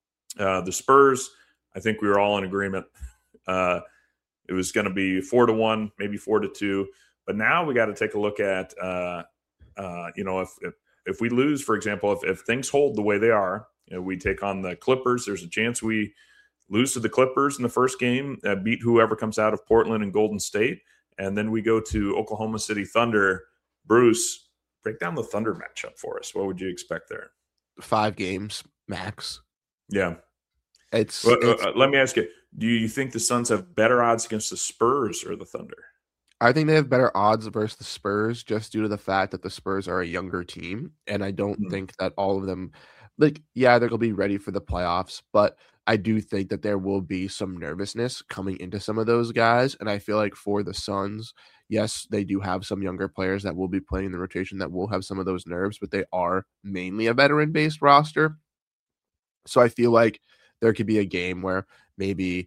Uh, the Spurs, I think we were all in agreement. Uh, it was going to be four to one, maybe four to two. But now we got to take a look at, uh, uh, you know, if, if if we lose, for example, if, if things hold the way they are, you know, we take on the Clippers, there's a chance we lose to the Clippers in the first game, uh, beat whoever comes out of Portland and Golden State, and then we go to Oklahoma City Thunder. Bruce, break down the Thunder matchup for us. What would you expect there? Five games max. Yeah. It's, well, it's uh, let me ask you, do you think the Suns have better odds against the Spurs or the Thunder? I think they have better odds versus the Spurs just due to the fact that the Spurs are a younger team. And I don't mm-hmm. think that all of them, like, yeah, they're going to be ready for the playoffs, but I do think that there will be some nervousness coming into some of those guys. And I feel like for the Suns, yes, they do have some younger players that will be playing in the rotation that will have some of those nerves, but they are mainly a veteran-based roster. So I feel like there could be a game where maybe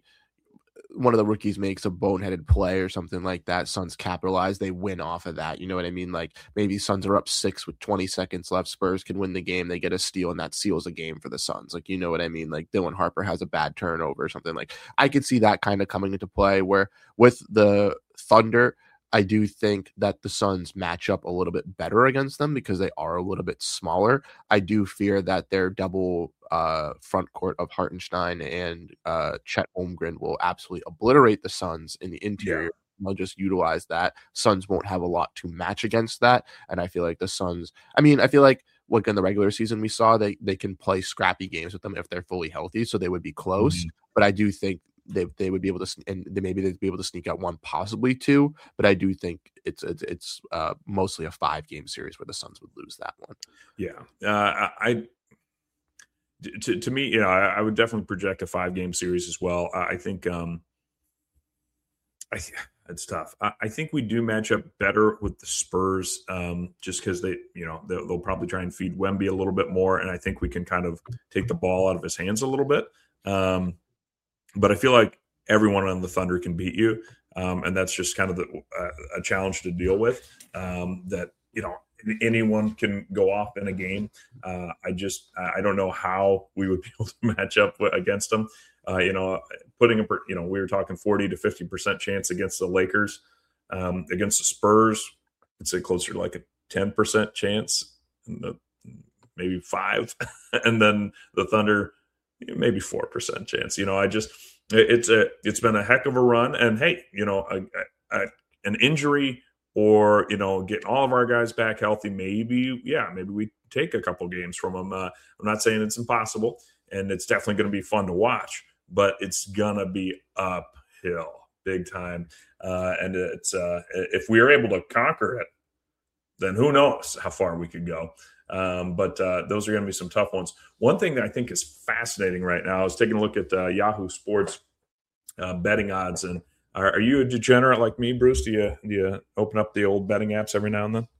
one of the rookies makes a boneheaded play or something like that. Suns capitalize. They win off of that. You know what I mean? Like maybe Suns are up six with twenty seconds left. Spurs can win the game. They get a steal and that seals a game for the Suns. Like, you know what I mean? Like Dylan Harper has a bad turnover or something. Like I could see that kind of coming into play where with the Thunder, I do think that the Suns match up a little bit better against them because they are a little bit smaller. I do fear that their double uh, front court of Hartenstein and uh, Chet Holmgren will absolutely obliterate the Suns in the interior. Yeah. They'll just utilize that. Suns won't have a lot to match against that. And I feel like the Suns, I mean, I feel like like in the regular season we saw, they, they can play scrappy games with them if they're fully healthy. So they would be close. Mm-hmm. But I do think they they would be able to, and they maybe they'd be able to sneak out one, possibly two. But I do think it's it's, it's uh, mostly a five game series where the Suns would lose that one. Yeah, uh, I to to me, you know, I, I would definitely project a five game series as well. I think um, I it's tough. I, I think we do match up better with the Spurs, um, just because they, you know, they'll, they'll probably try and feed Wemby a little bit more, and I think we can kind of take the ball out of his hands a little bit. Um, but I feel like everyone on the Thunder can beat you, um, and that's just kind of the, uh, a challenge to deal with. Um, that you know anyone can go off in a game. Uh, I just I don't know how we would be able to match up against them. Uh, you know, putting a, you know, we were talking forty to fifty percent chance against the Lakers, um, against the Spurs, I'd say closer to like a ten percent chance, and the, maybe five, and then the Thunder, maybe four percent chance. You know, I just, it's a, it's been a heck of a run, and hey, you know, a, a, an injury or, you know, getting all of our guys back healthy, maybe, yeah, maybe we take a couple games from them. Uh, I'm not saying it's impossible, and it's definitely going to be fun to watch, but it's gonna be uphill big time. Uh, and it's uh, if we are able to conquer it, then who knows how far we could go. Um, but uh, those are going to be some tough ones. One thing that I think is fascinating right now is taking a look at uh, Yahoo Sports uh, betting odds. And are, are you a degenerate like me, Bruce? Do you do you open up the old betting apps every now and then?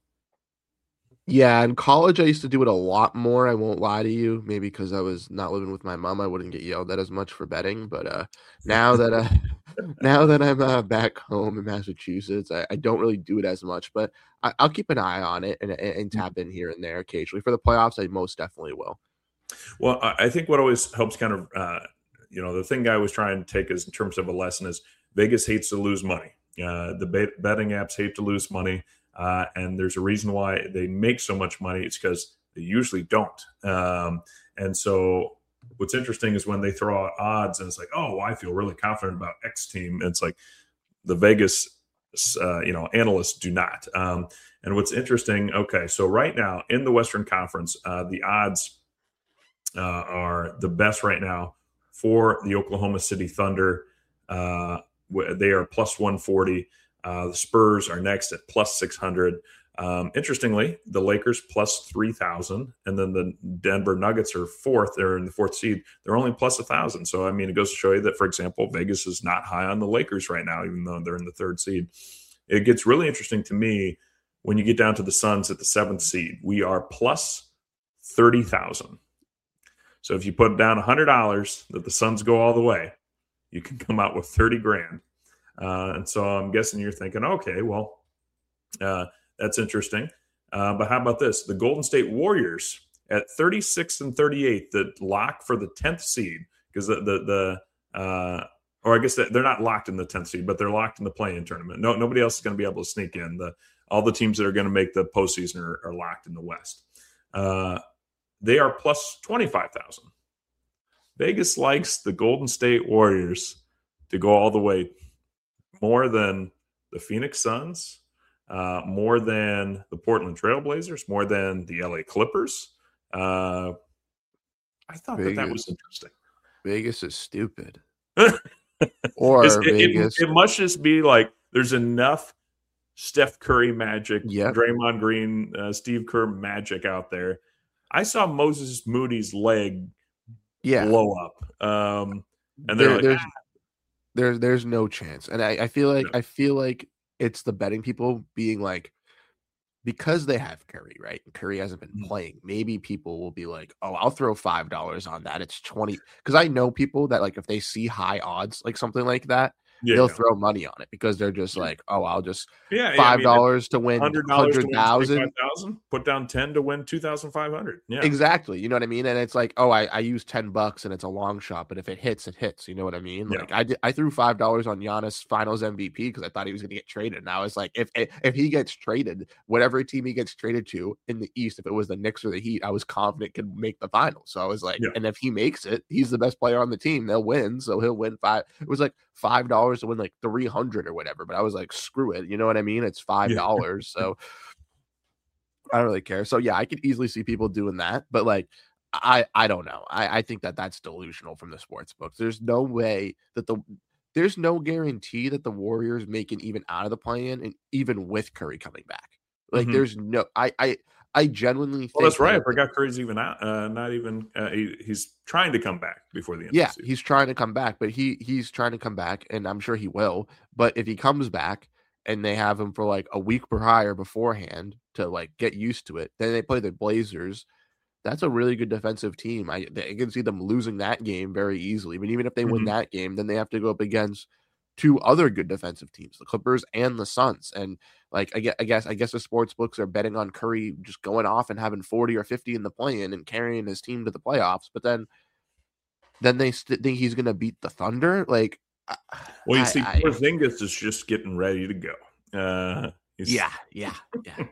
Yeah, in college, I used to do it a lot more. I won't lie to you. Maybe because I was not living with my mom, I wouldn't get yelled at as much for betting. But uh, now that uh, now that I'm uh, back home in Massachusetts, I, I don't really do it as much. But I, I'll keep an eye on it and, and, and tap in here and there occasionally. For the playoffs, I most definitely will. Well, I think what always helps kind of, uh, you know, the thing I was trying to take is in terms of a lesson is Vegas hates to lose money. Uh, the bet- betting apps hate to lose money. Uh, and there's a reason why they make so much money. It's because they usually don't. Um, and so what's interesting is when they throw out odds and it's like, oh, well, I feel really confident about X team. And it's like the Vegas, uh, you know, analysts do not. Um, and what's interesting, okay, so right now in the Western Conference, uh, the odds uh, are the best right now for the Oklahoma City Thunder. Uh, they are plus one forty. Uh, the Spurs are next at plus six hundred. Um, interestingly, the Lakers plus three thousand, and then the Denver Nuggets are fourth. They're in the fourth seed. They're only plus one thousand. So, I mean, it goes to show you that, for example, Vegas is not high on the Lakers right now, even though they're in the third seed. It gets really interesting to me when you get down to the Suns at the seventh seed. We are plus thirty thousand. So if you put down one hundred dollars that the Suns go all the way, you can come out with thirty grand. Uh, and so I'm guessing you're thinking, okay, well, uh, that's interesting. Uh, but how about this? The Golden State Warriors at thirty-six and thirty-eight, the lock for the tenth seed, because the, the, the uh, or I guess they're not locked in the tenth seed, but they're locked in the play-in tournament. No, nobody else is going to be able to sneak in. The, all the teams that are going to make the postseason are, are locked in the West. Uh, they are plus twenty-five thousand. Vegas likes the Golden State Warriors to go all the way more than the Phoenix Suns, uh, more than the Portland Trailblazers, more than the L A Clippers. Uh, I thought Vegas, that that was interesting. Vegas is stupid. Or it, Vegas. It, it must just be like there's enough Steph Curry magic, yep. Draymond Green, uh, Steve Kerr magic out there. I saw Moses Moody's leg yeah. blow up. Um, and they're there, like, there's, ah. there's, there's no chance. And I, I feel like, no. I feel like it's the betting people being like, because they have Curry, right? Curry hasn't been mm-hmm. playing. Maybe people will be like, oh, I'll throw five dollars on that. It's twenty. Because I know people that, like, if they see high odds, like something like that, yeah, they'll yeah. throw money on it because they're just yeah. like, oh, I'll just yeah, five dollars yeah, I mean, to win hundred thousand. Put down ten to win two thousand five hundred. Yeah, exactly. You know what I mean? And it's like, oh, I, I use ten bucks and it's a long shot, but if it hits, it hits. You know what I mean? Yeah. Like I did, I threw five dollars on Giannis Finals M V P because I thought he was going to get traded. And I was like, if if he gets traded, whatever team he gets traded to in the East, if it was the Knicks or the Heat, I was confident could make the finals. So I was like, yeah. and if he makes it, he's the best player on the team. They'll win. So he'll win five. It was like five dollars to win like three hundred or whatever. But I was like, screw it. You know what I mean? It's five dollars. Yeah. So I don't really care. So yeah, I could easily see people doing that. But like, I I don't know. I, I think that that's delusional from the sports books. There's no way that the there's no guarantee that the Warriors make it even out of the play-in, and even with Curry coming back. Like mm-hmm. there's no I I I genuinely think. Well, that's right. that, I forgot Curry's even out. Uh, not even. Uh, he, he's trying to come back before the end. Yeah, of the season. he's trying to come back, but he he's trying to come back, and I'm sure he will. But if he comes back and they have him for like a week prior beforehand to like get used to it, then they play the Blazers. That's a really good defensive team. I, I can see them losing that game very easily. But even if they mm-hmm. win that game, then they have to go up against two other good defensive teams, the Clippers and the Suns. And like I guess I guess I guess the sports books are betting on Curry just going off and having forty or fifty in the play-in and carrying his team to the playoffs. But then then they st- think he's going to beat the Thunder. Like, well, you I, see, I, Porzingis is just getting ready to go. Uh, yeah, yeah, yeah.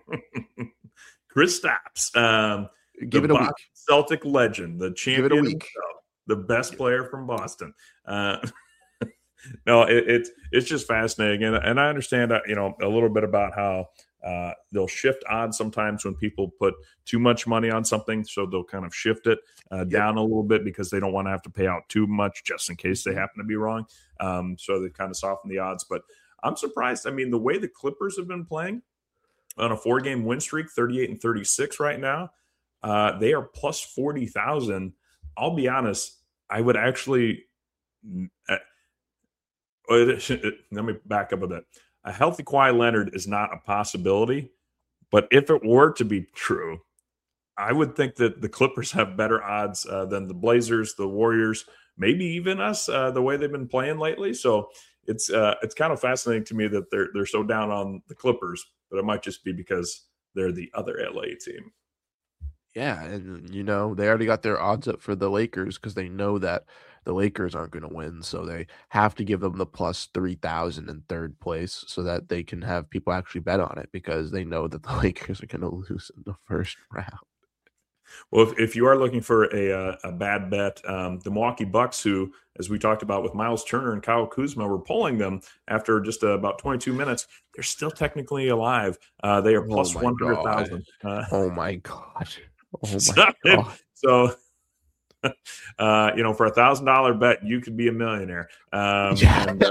Kristaps, um, give it a Boston week. Celtic legend, the champion, give it a week. Himself, the best player from Boston. Uh, no, it, it's it's just fascinating, and and I understand, you know, a little bit about how uh, they'll shift odds sometimes when people put too much money on something, so they'll kind of shift it uh, yep. down a little bit because they don't want to have to pay out too much just in case they happen to be wrong. Um, so they kind of soften the odds, but I'm surprised. I mean, the way the Clippers have been playing on a four-game win streak, thirty-eight and thirty-six right now, uh, they are plus forty thousand. I'll be honest, I would actually uh, – let me back up a bit. A healthy Kawhi Leonard is not a possibility, but if it were to be true, I would think that the Clippers have better odds uh, than the Blazers, the Warriors, maybe even us, uh, the way they've been playing lately. So it's uh, it's kind of fascinating to me that they're they're so down on the Clippers, but it might just be because they're the other L A team. Yeah, and you know they already got their odds up for the Lakers because they know that the Lakers aren't going to win, so they have to give them the plus three thousand in third place so that they can have people actually bet on it because they know that the Lakers are going to lose in the first round. Well, if, if you are looking for a uh, a bad bet, um, the Milwaukee Bucks, who, as we talked about with Miles Turner and Kyle Kuzma, were pulling them after just uh, about twenty-two minutes. They're still technically alive. Uh, they are plus oh one hundred thousand. Uh, oh, my God. Oh, my so, God. So, uh, you know, for a one thousand dollars bet, you could be a millionaire. Um, yeah. and,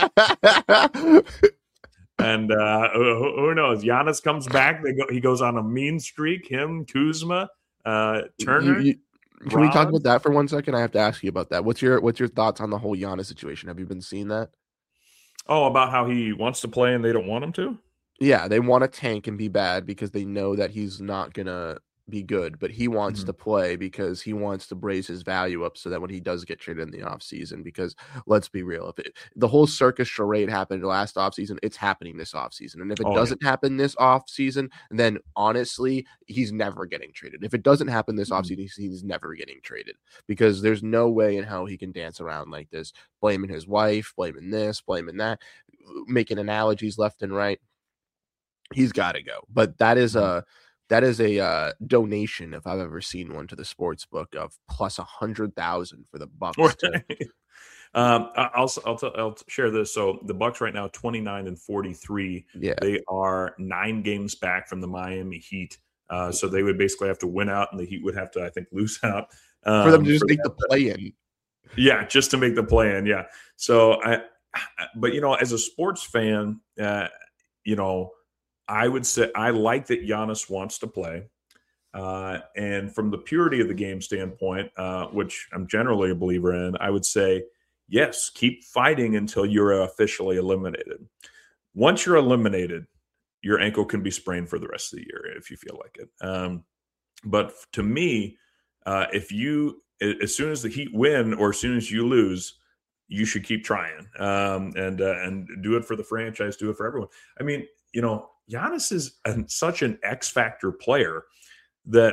uh, and uh, who, who knows? Giannis comes back. They go, he goes on a mean streak. Him, Kuzma, uh, Turner. You, you, can we talk about that for one second? I have to ask you about that. What's your What's your thoughts on the whole Giannis situation? Have you been seeing that? Oh, about how he wants to play and they don't want him to? Yeah, they want to tank and be bad because they know that he's not gonna be good, but he wants mm-hmm. to play because he wants to raise his value up so that when he does get traded in the offseason, because let's be real, if it, the whole circus charade happened last offseason, it's happening this offseason. And if it oh, doesn't yeah. happen this offseason, then honestly, he's never getting traded. If it doesn't happen this mm-hmm. offseason, he's, he's never getting traded because there's no way in how he can dance around like this, blaming his wife, blaming this, blaming that, making analogies left and right. He's got to go. But that is a That is a uh, donation, if I've ever seen one, to the sports book of plus a hundred thousand for the Bucks. Right. To... um, I'll I'll, t- I'll share this. So the Bucks right now, twenty-nine and forty-three. Yeah, they are nine games back from the Miami Heat. Uh, so they would basically have to win out, and the Heat would have to, I think, lose out um, for them to just make the play in. Yeah, just to make the play in. Yeah. So I, but you know, as a sports fan, uh, you know. I would say I like that Giannis wants to play. Uh, and from the purity of the game standpoint, uh, which I'm generally a believer in, I would say, yes, keep fighting until you're officially eliminated. Once you're eliminated, your ankle can be sprained for the rest of the year if you feel like it. Um, but to me, uh, if you, as soon as the Heat win or as soon as you lose, you should keep trying um, and uh, and do it for the franchise, do it for everyone. I mean, you know, Giannis is an, such an X factor player that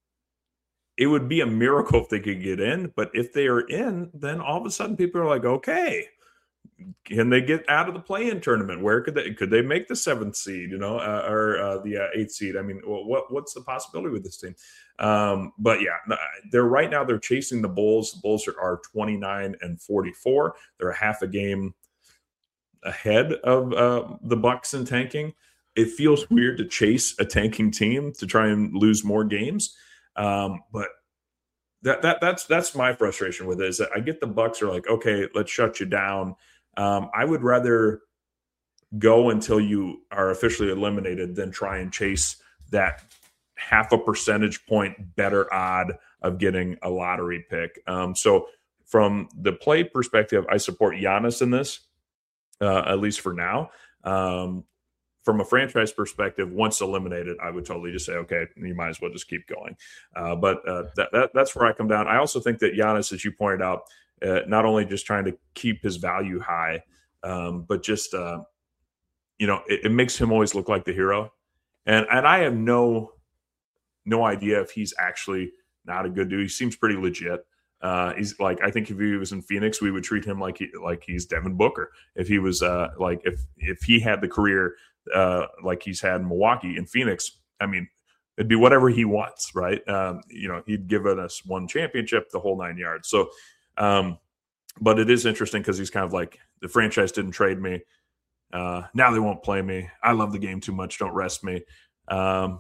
it would be a miracle if they could get in. But if they are in, then all of a sudden people are like, okay, can they get out of the play-in tournament? Where could they could they make the seventh seed, you know, uh, or uh, the uh, eighth seed? I mean, what what's the possibility with this team? Um, but yeah, they're right now they're chasing the Bulls. The Bulls are, are twenty-nine and forty-four. They're a half a game ahead of uh, the Bucks in tanking. It feels weird to chase a tanking team to try and lose more games. Um, but that that that's that's my frustration with it is that I get the Bucks are like, okay, let's shut you down. Um, I would rather go until you are officially eliminated than try and chase that half a percentage point better odd of getting a lottery pick. Um, so from the play perspective, I support Giannis in this, uh, at least for now. Um, from a franchise perspective, once eliminated, I would totally just say, okay, you might as well just keep going. Uh, but uh, that, that that's where I come down. I also think that Giannis, as you pointed out, uh, not only just trying to keep his value high, um, but just, uh, you know, it, it makes him always look like the hero. And and I have no no idea if he's actually not a good dude. He seems pretty legit. Uh, he's like, I think if he was in Phoenix, we would treat him like he, like he's Devin Booker. If he was uh, like if if he had the career uh, like he's had in Milwaukee and Phoenix, I mean, it'd be whatever he wants, right? Um, you know, he'd given us one championship, the whole nine yards. So, um, but it is interesting because he's kind of like, the franchise didn't trade me. Uh, now they won't play me. I love the game too much. Don't rest me. Um,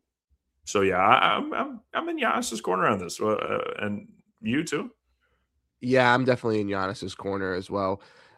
so yeah, I, I'm I'm I'm in Giannis's corner on this, uh, and you too. Yeah, I'm definitely in Giannis's corner as well.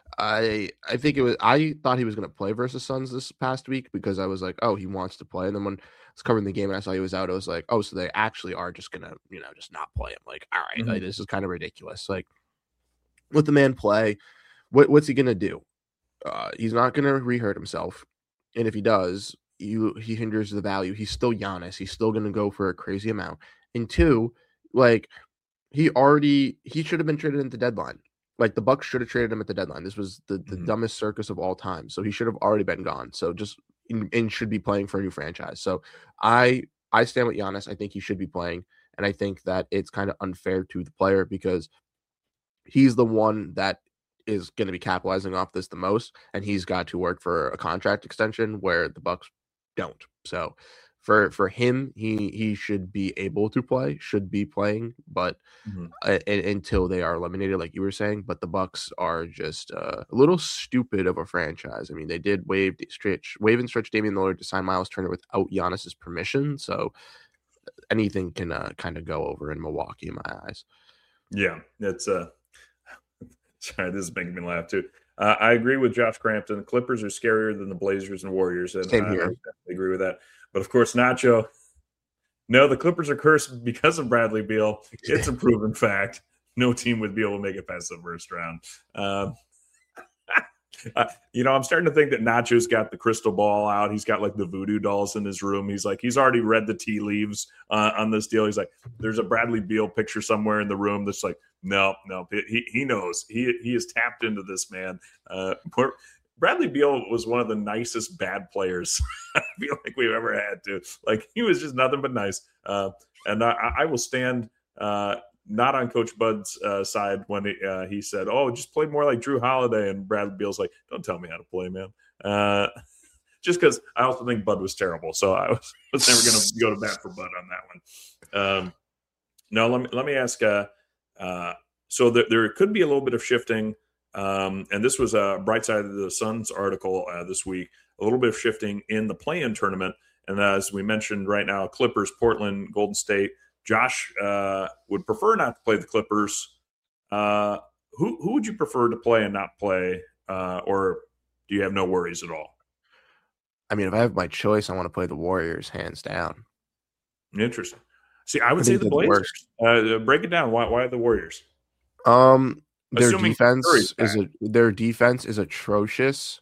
I I think it was I thought he was going to play versus Suns this past week because I was like, oh, he wants to play. And then when I was covering the game and I saw he was out, I was like, oh, so they actually are just gonna, you know, just not play him. Like, all right, mm-hmm. like, this is kind of ridiculous. Like, let the man play. What what's he gonna do? Uh, he's not gonna re-hurt himself, and if he does, you he hinders the value. He's still Giannis. He's still gonna go for a crazy amount. And two, like, he already he should have been traded at the deadline. Like, the Bucks should have traded him at the deadline. This was the, the mm-hmm. dumbest circus of all time. So he should have already been gone. So just and should be playing for a new franchise. So I I stand with Giannis. I think he should be playing, and I think that it's kind of unfair to the player because he's the one that is going to be capitalizing off this the most, and he's got to work for a contract extension where the Bucks don't. So for for him, he he should be able to play, should be playing, but mm-hmm. uh, a, until they are eliminated, like you were saying. But the Bucks are just uh, a little stupid of a franchise. I mean, they did waive stretch, waive and stretch Damian Lillard to sign Miles Turner without Giannis's permission. So anything can uh, kind of go over in Milwaukee, in my eyes. Yeah, it's uh sorry, this is making me laugh too. Uh, I agree with Josh Crampton. The Clippers are scarier than the Blazers and Warriors, and Same I, here. I agree with that. But of course, Nacho, no, the Clippers are cursed because of Bradley Beal. It's a proven fact. No team would be able to make it past the first round. Um, uh, you know, I'm starting to think that Nacho's got the crystal ball out. He's got like the voodoo dolls in his room. He's like, he's already read the tea leaves uh, on this deal. He's like, there's a Bradley Beal picture somewhere in the room that's like, no, no, he he knows. He he is tapped into this, man. Uh, Bradley Beal was one of the nicest bad players I feel like we've ever had to. Like, he was just nothing but nice. Uh, and I, I will stand uh, not on Coach Bud's uh, side when he, uh, he said, oh, just play more like Drew Holiday. And Bradley Beal's like, don't tell me how to play, man. Uh, just because I also think Bud was terrible. So I was, was never going to go to bat for Bud on that one. Um, no, let me, let me ask uh, – Uh, so there, there could be a little bit of shifting, um, and this was a Bright Side of the Suns article uh, this week, a little bit of shifting in the play-in tournament. And as we mentioned right now, Clippers, Portland, Golden State. Josh uh, would prefer not to play the Clippers. Uh, who who would you prefer to play and not play, uh, or do you have no worries at all? I mean, if I have my choice, I want to play the Warriors, hands down. Interesting. See, I would I say the Blazers. Uh, break it down. Why? Why the Warriors? Um, their Assuming defense is a, their defense is atrocious.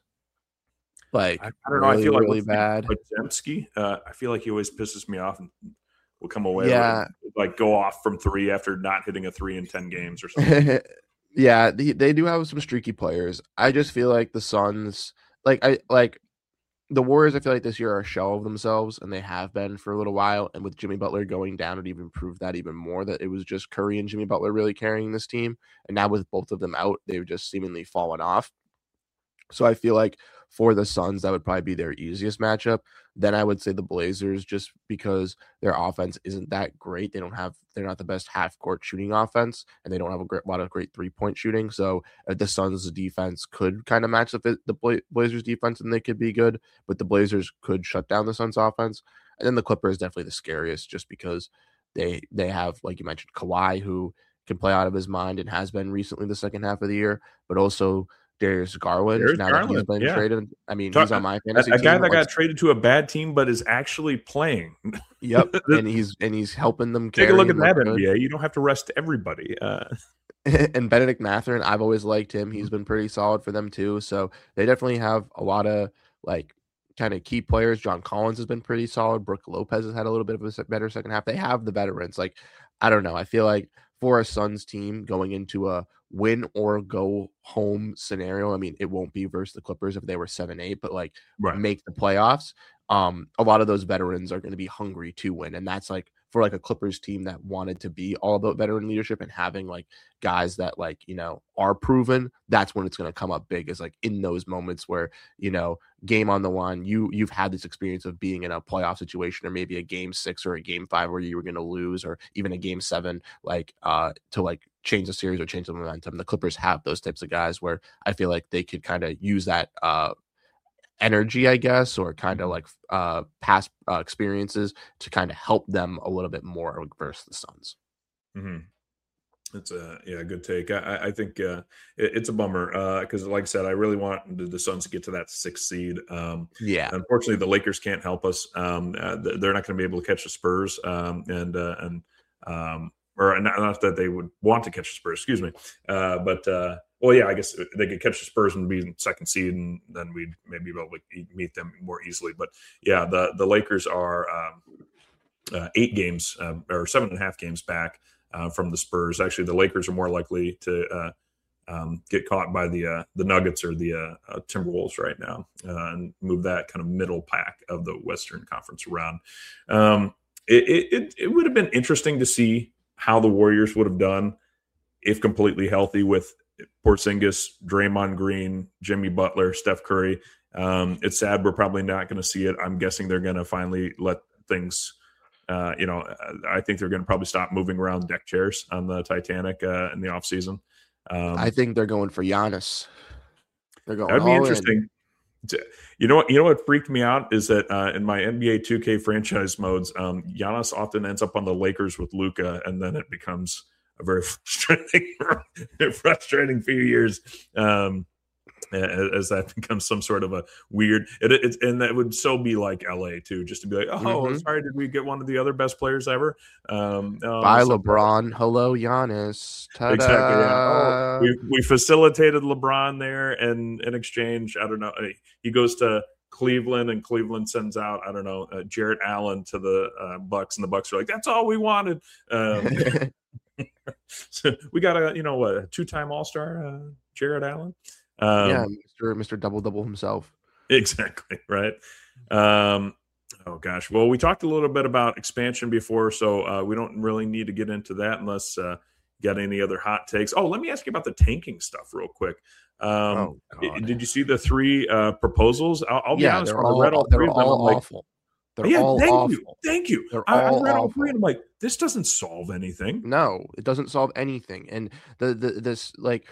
Like, I, I don't know. Really, I feel like really bad. Podziemski, uh, I feel like he always pisses me off and will come away. Yeah, with, like go off from three after not hitting a three in ten games or something. Yeah, they, they do have some streaky players. I just feel like the Suns, like I like. The Warriors, I feel like this year are a shell of themselves, and they have been for a little while. And with Jimmy Butler going down, it even proved that even more, that it was just Curry and Jimmy Butler really carrying this team. And now with both of them out, they've just seemingly fallen off. So I feel like for the Suns, that would probably be their easiest matchup. Then I would say the Blazers, just because their offense isn't that great. They don't have, they're not the best half court shooting offense, and they don't have a great, lot of great three point shooting. So uh, the Suns' defense could kind of match up the Bla- Blazers' defense, and they could be good, but the Blazers could shut down the Suns' offense. And then the Clippers definitely the scariest, just because they they have, like you mentioned, Kawhi, who can play out of his mind and has been recently the second half of the year, but also Darius Garland. Darius now Garland, that he's been yeah. traded, I mean, Talk, he's on my a, fantasy a team. guy that Once, got traded to a bad team, but is actually playing. Yep, and he's and he's helping them. Take a look at and that look N B A. good. You don't have to rest everybody. Uh, and Benedict Mathurin, I've always liked him. He's been pretty solid for them too. So they definitely have a lot of like kind of key players. John Collins has been pretty solid. Brooke Lopez has had a little bit of a better second half. They have the veterans. Like, I don't know. I feel like for a Suns team going into a win or go home scenario, I mean, it won't be versus the Clippers if they were seven eight, but like right. make the playoffs. Um, a lot of those veterans are going to be hungry to win. And that's like for like a Clippers team that wanted to be all about veteran leadership and having like guys that like, you know, are proven, that's when it's going to come up big, is like in those moments where, you know, game on the line, you you've had this experience of being in a playoff situation or maybe a game six or a game five where you were going to lose, or even a game seven, like uh to like change the series or change the momentum. The Clippers have those types of guys where I feel like they could kind of use that uh energy, I guess, or kind of like uh past uh, experiences to kind of help them a little bit more versus the Suns. Mm-hmm. It's a yeah, good take. I, I think uh, it, it's a bummer because, uh, like I said, I really want the, the Suns to get to that sixth seed. Um, yeah, unfortunately, the Lakers can't help us. Um, uh, they're not going to be able to catch the Spurs, um, and uh, and um, or not, not that they would want to catch the Spurs. Excuse me, uh, but. Uh, Well, yeah, I guess they could catch the Spurs and be in second seed, and then we'd maybe be able to meet them more easily. But yeah, the the Lakers are um, uh, eight games uh, or seven and a half games back uh, from the Spurs. Actually, the Lakers are more likely to uh, um, get caught by the uh, the Nuggets or the uh, uh, Timberwolves right now uh, and move that kind of middle pack of the Western Conference around. Um, it, it it would have been interesting to see how the Warriors would have done if completely healthy with Porzingis, Draymond Green, Jimmy Butler, Steph Curry. Um, it's sad we're probably not going to see it. I'm guessing they're going to finally let things, uh, you know, I think they're going to probably stop moving around deck chairs on the Titanic uh, in the offseason. Um, I think they're going for Giannis. They're going. That'd be all interesting. In. You know what? You know what freaked me out is that uh, in my N B A two K franchise modes, um, Giannis often ends up on the Lakers with Luka, and then it becomes a very frustrating, frustrating few years um, as that becomes some sort of a weird. It, it, and that would so be like L A too, just to be like, oh, mm-hmm. sorry, did we get one of the other best players ever? Um, oh, Bye, LeBron. Like, hello, Giannis. Ta-da. Exactly. Yeah. Oh, we we facilitated LeBron there, and in exchange, I don't know, he goes to Cleveland, and Cleveland sends out, I don't know, uh, Jarrett Allen to the uh, Bucks, and the Bucks are like, that's all we wanted. Um, so we got a you know a two-time All-Star, uh, Jarrett Allen. Um, yeah, Mister Mister Double Double himself. Exactly right. Um, oh gosh. Well, we talked a little bit about expansion before, so uh, we don't really need to get into that unless uh, you got any other hot takes. Oh, let me ask you about the tanking stuff real quick. Um, oh, did you see the three uh, proposals? I'll, I'll be yeah, honest. They're when all, I read all they're three of them, all I'm like, awful. They're yeah, all thank awful. you, thank you. They're I, all I read all awful. three, and I'm like, this doesn't solve anything. No, it doesn't solve anything. And the the this like,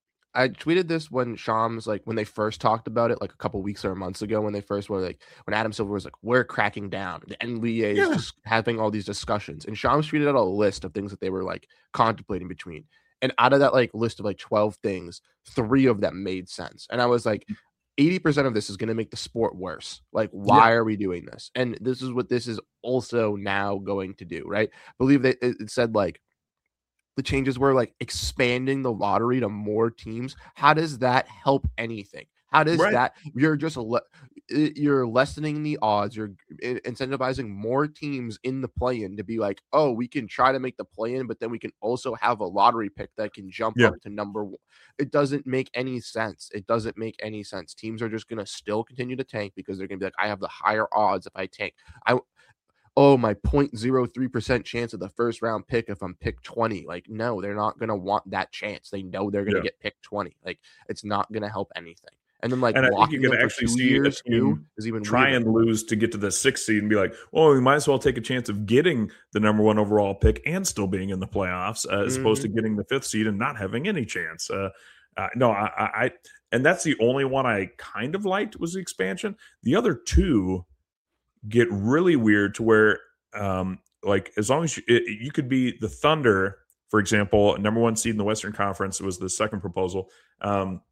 I tweeted this when Shams like when they first talked about it, like a couple weeks or months ago, when they first were like when Adam Silver was like, we're cracking down. The N B A is Yeah. just having all these discussions, and Shams tweeted out a list of things that they were like contemplating between. And out of that like list of like twelve things, three of them made sense. And I was like, eighty percent of this is going to make the sport worse. Like, why yeah. are we doing this? And this is what this is also now going to do, right? I believe that it, it said like the changes were like expanding the lottery to more teams. How does that help anything? How does right. that you're just le- you're lessening the odds. You're incentivizing more teams in the play-in to be like, oh, we can try to make the play-in, but then we can also have a lottery pick that can jump yeah. up to number one. It doesn't make any sense. It doesn't make any sense. Teams are just going to still continue to tank because they're going to be like, I have the higher odds if I tank. I oh, my zero point zero three percent chance of the first round pick if I'm pick twenty. Like, no, they're not going to want that chance. They know they're going to yeah. get picked twenty. Like, it's not going to help anything. And then, like, and I think you can actually see years too is even try weirder. and lose to get to the sixth seed and be like, well, we might as well take a chance of getting the number one overall pick and still being in the playoffs uh, as mm-hmm. opposed to getting the fifth seed and not having any chance. Uh, uh, no, I, I, and that's the only one I kind of liked was the expansion. The other two get really weird to where, um, like, as long as you, it, you could be the Thunder, for example, number one seed in the Western Conference was the second proposal. Um,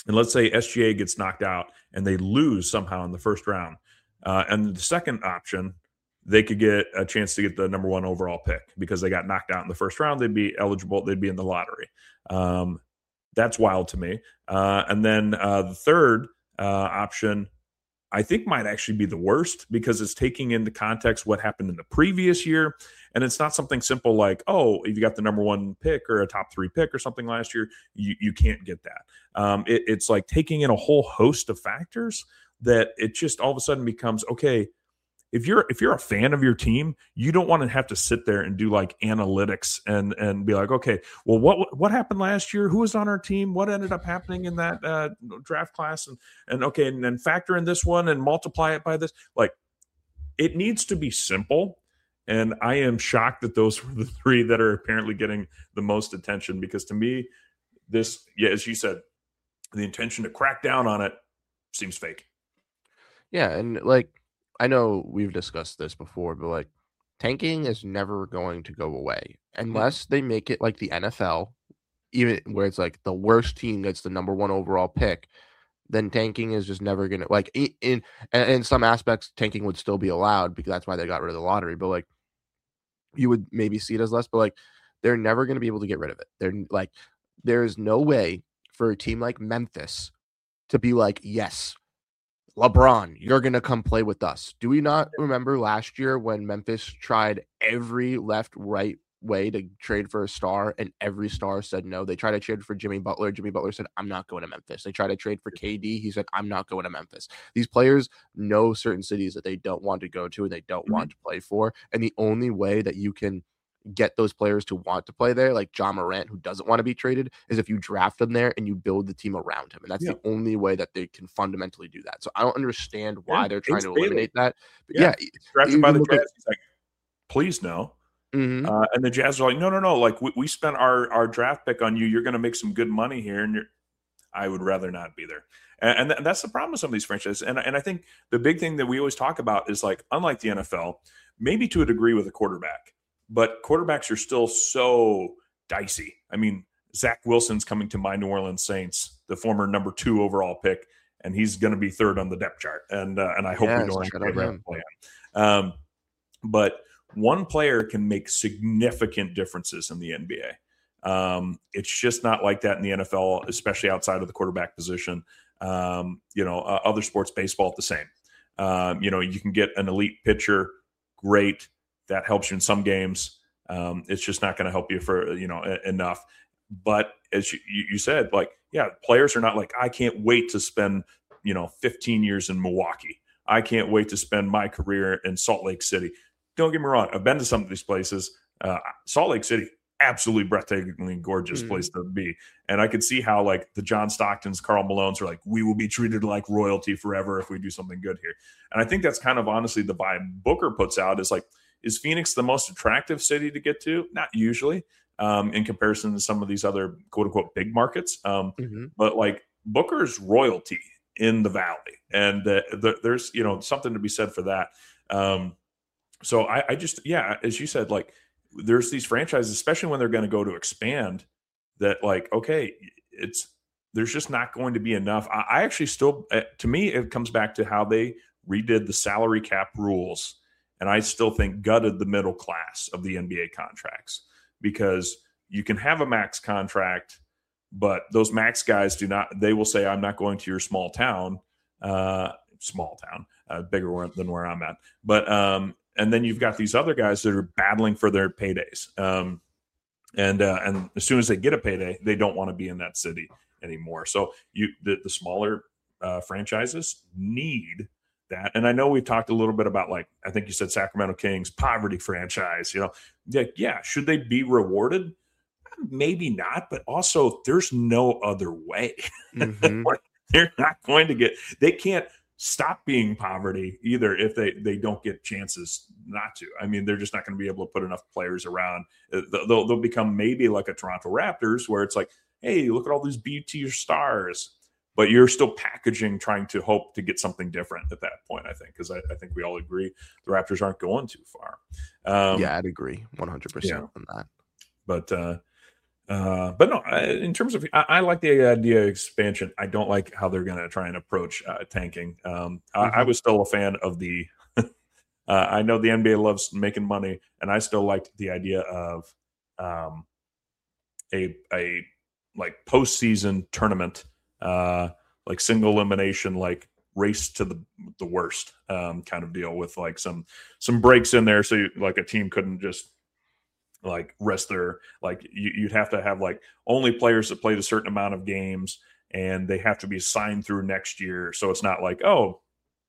and let's say S G A gets knocked out and they lose somehow in the first round, uh, and the second option, they could get a chance to get the number one overall pick because they got knocked out in the first round. They'd be eligible. They'd be in the lottery. Um, that's wild to me. Uh, and then uh, the third uh, option, I think might actually be the worst because it's taking into context what happened in the previous year. And it's not something simple like, oh, if you got the number one pick or a top three pick or something last year, you, you can't get that. Um, it, it's like taking in a whole host of factors that it just all of a sudden becomes, okay, if you're if you're a fan of your team, you don't want to have to sit there and do like analytics and and be like, okay, well, what what happened last year? Who was on our team? What ended up happening in that uh, draft class? And and okay, and then factor in this one and multiply it by this. Like, it needs to be simple. And I am shocked that those were the three that are apparently getting the most attention because to me, this, yeah, as you said, the intention to crack down on it seems fake. Yeah, and like, I know we've discussed this before, but like tanking is never going to go away unless they make it like the N F L, even where it's like the worst team gets the number one overall pick. Then tanking is just never gonna like in, in in some aspects tanking would still be allowed because that's why they got rid of the lottery. But like you would maybe see it as less, but like they're never gonna be able to get rid of it. They're like there is no way for a team like Memphis to be like, yes, LeBron, you're going to come play with us. Do we not remember last year when Memphis tried every left, right way to trade for a star and every star said no? They tried to trade for Jimmy Butler. Jimmy Butler said, I'm not going to Memphis. They tried to trade for K D. He said, I'm not going to Memphis. These players know certain cities that they don't want to go to and they don't mm-hmm. want to play for. And the only way that you can get those players to want to play there, like John Morant, who doesn't want to be traded, is if you draft them there and you build the team around him. And that's yeah. the only way that they can fundamentally do that. So I don't understand why yeah, they're trying to eliminate that. But yeah, yeah drafted by the Jazz. Like, he's like, please no. Mm-hmm. Uh, and the Jazz are like, no, no, no. Like we, we spent our, our draft pick on you. You're going to make some good money here. And you're, I would rather not be there. And, and, th- and that's the problem with some of these franchises. And, and I think the big thing that we always talk about is like, unlike the N F L, maybe to a degree with a quarterback, but quarterbacks are still so dicey. I mean, Zach Wilson's coming to my New Orleans Saints, the former number two overall pick, and he's going to be third on the depth chart. And uh, and I hope yes, we don't have him play him. Um, but one player can make significant differences in the N B A. Um, it's just not like that in the N F L, especially outside of the quarterback position. Um, you know, uh, other sports, baseball, the same. Um, you know, you can get an elite pitcher, great. That helps you in some games. Um, it's just not going to help you for, you know, a- enough. But as you, you said, like, yeah, players are not like, I can't wait to spend, you know, fifteen years in Milwaukee. I can't wait to spend my career in Salt Lake City. Don't get me wrong. I've been to some of these places. Uh, Salt Lake City, absolutely breathtakingly gorgeous mm. place to be. And I could see how like the John Stocktons, Karl Malones are like, we will be treated like royalty forever if we do something good here. And I think that's kind of honestly the vibe Booker puts out is like, is Phoenix the most attractive city to get to? Not usually, um, in comparison to some of these other quote unquote big markets. Um, mm-hmm. But like Booker's royalty in the Valley, and uh, the, there's you know something to be said for that. Um, so I, I just yeah, as you said, like there's these franchises, especially when they're going to go to expand. That like okay, it's there's just not going to be enough. I, I actually still, uh, to me, it comes back to how they redid the salary cap rules. And I still think gutted the middle class of the N B A contracts because you can have a max contract, but those max guys do not, they will say, I'm not going to your small town, uh, small town, uh, bigger than where I'm at. But, um, and then you've got these other guys that are battling for their paydays. Um, and, uh, and as soon as they get a payday, they don't want to be in that city anymore. So you, the, the smaller uh, franchises need that. And I know we've talked a little bit about, like, I think you said Sacramento Kings, poverty franchise, you know, like, yeah, should they be rewarded? Maybe not, but also there's no other way. Mm-hmm. They're not going to get, they can't stop being poverty either if they, they don't get chances not to. I mean, they're just not going to be able to put enough players around. They'll, they'll become maybe like a Toronto Raptors where it's like, hey, look at all these B-tier stars. But you're still packaging, trying to hope to get something different at that point, I think, because I, I think we all agree the Raptors aren't going too far. Um, yeah, I'd agree one hundred percent yeah. on that. But, uh, Uh, but no, I, in terms of, I, I like the idea of expansion. I don't like how they're going to try and approach uh, tanking. Um, I, mm-hmm. I was still a fan of the. uh, I know the N B A loves making money, and I still liked the idea of um, a a like postseason tournament, uh, like single elimination, like race to the the worst um, kind of deal with like some some breaks in there, so you, like a team couldn't just like rest their like you, you'd have to have like only players that played a certain amount of games, and they have to be signed through next year. So it's not like, oh,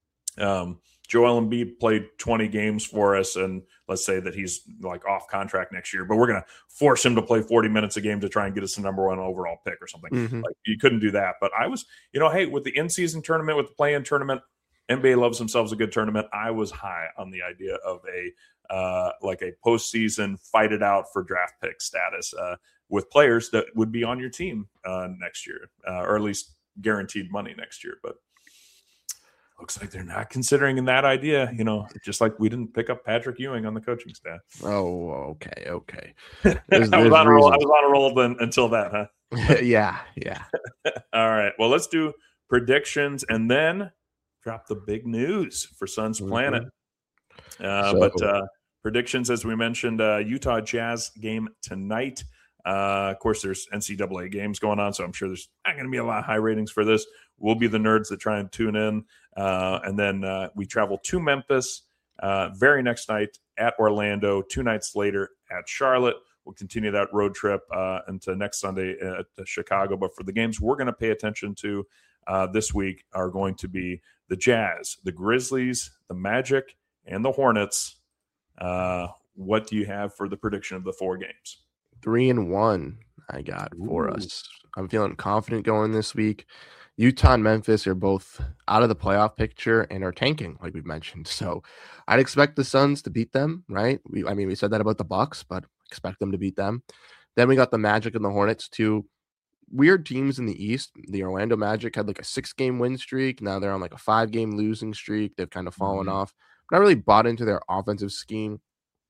um, Joel Embiid played twenty games for us, and let's say that he's like off contract next year, but we're going to force him to play forty minutes a game to try and get us the number one overall pick or something. Mm-hmm. Like you couldn't do that. But I was, you know, hey, with the in-season tournament, with the play-in tournament, N B A loves themselves a good tournament. I was high on the idea of a uh, like a postseason fight it out for draft pick status uh, with players that would be on your team uh, next year, uh, or at least guaranteed money next year. But looks like they're not considering that idea, you know, just like we didn't pick up Patrick Ewing on the coaching staff. Oh, okay, okay. There's, I, was on a roll, I was on a roll then, until that, huh? yeah, yeah. All right, well, let's do predictions and then drop the big news for Suns mm-hmm. Planet. Uh, so, but uh, predictions, as we mentioned, uh, Utah Jazz game tonight. Uh, of course, there's N C double A games going on, so I'm sure there's not going to be a lot of high ratings for this. We'll be the nerds that try and tune in. Uh, and then uh, we travel to Memphis uh, very next night at Orlando, two nights later at Charlotte. We'll continue that road trip uh, into next Sunday at Chicago. But for the games we're going to pay attention to uh, this week are going to be the Jazz, the Grizzlies, the Magic, and the Hornets. Uh, what do you have for the prediction of the four games? Three and one I got for Ooh. us. I'm feeling confident going this week. Utah and Memphis are both out of the playoff picture and are tanking, like we've mentioned. So I'd expect the Suns to beat them, right? We, I mean, we said that about the Bucks, but expect them to beat them. Then we got the Magic and the Hornets, two weird teams in the East. The Orlando Magic had like a six-game win streak. Now they're on like a five-game losing streak. They've kind of fallen mm-hmm. off. But I really bought into their offensive scheme.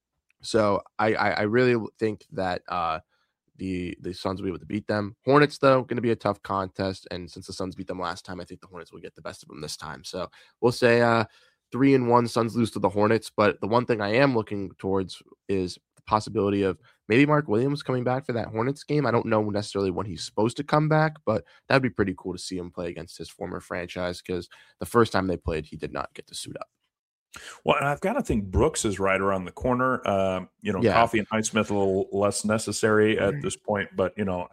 So I, I, I really think that uh, the the Suns will be able to beat them. Hornets, though, going to be a tough contest. And since the Suns beat them last time, I think the Hornets will get the best of them this time. So we'll say uh, three and one Suns lose to the Hornets. But the one thing I am looking towards is the possibility of maybe Mark Williams coming back for that Hornets game. I don't know necessarily when he's supposed to come back, but that'd be pretty cool to see him play against his former franchise, because the first time they played, he did not get to suit up. Well, and I've got to think Brooks is right around the corner. Uh, you know, yeah. Coffee and Highsmith a little less necessary at this point, but you know,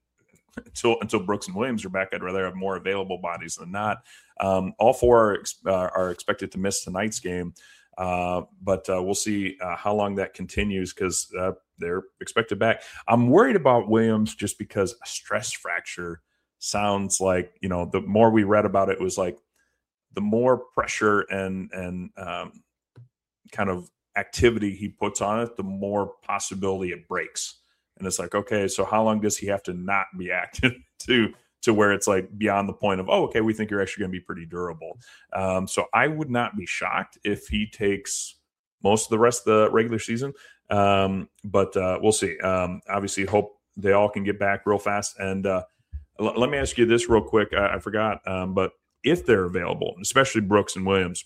until until Brooks and Williams are back, I'd rather have more available bodies than not. Um, all four are, uh, are expected to miss tonight's game, uh, but uh, we'll see uh, how long that continues, because uh, they're expected back. I'm worried about Williams just because a stress fracture sounds like, you know, the more we read about it, it was like, the more pressure and and um, kind of activity he puts on it, the more possibility it breaks. And it's like, okay, so how long does he have to not be active to to where it's like beyond the point of, oh, okay, we think you're actually going to be pretty durable. Um, so I would not be shocked if he takes most of the rest of the regular season. Um, but uh, we'll see. Um, obviously, hope they all can get back real fast. And uh, l- let me ask you this real quick. I, I forgot, um, but if they're available, especially Brooks and Williams,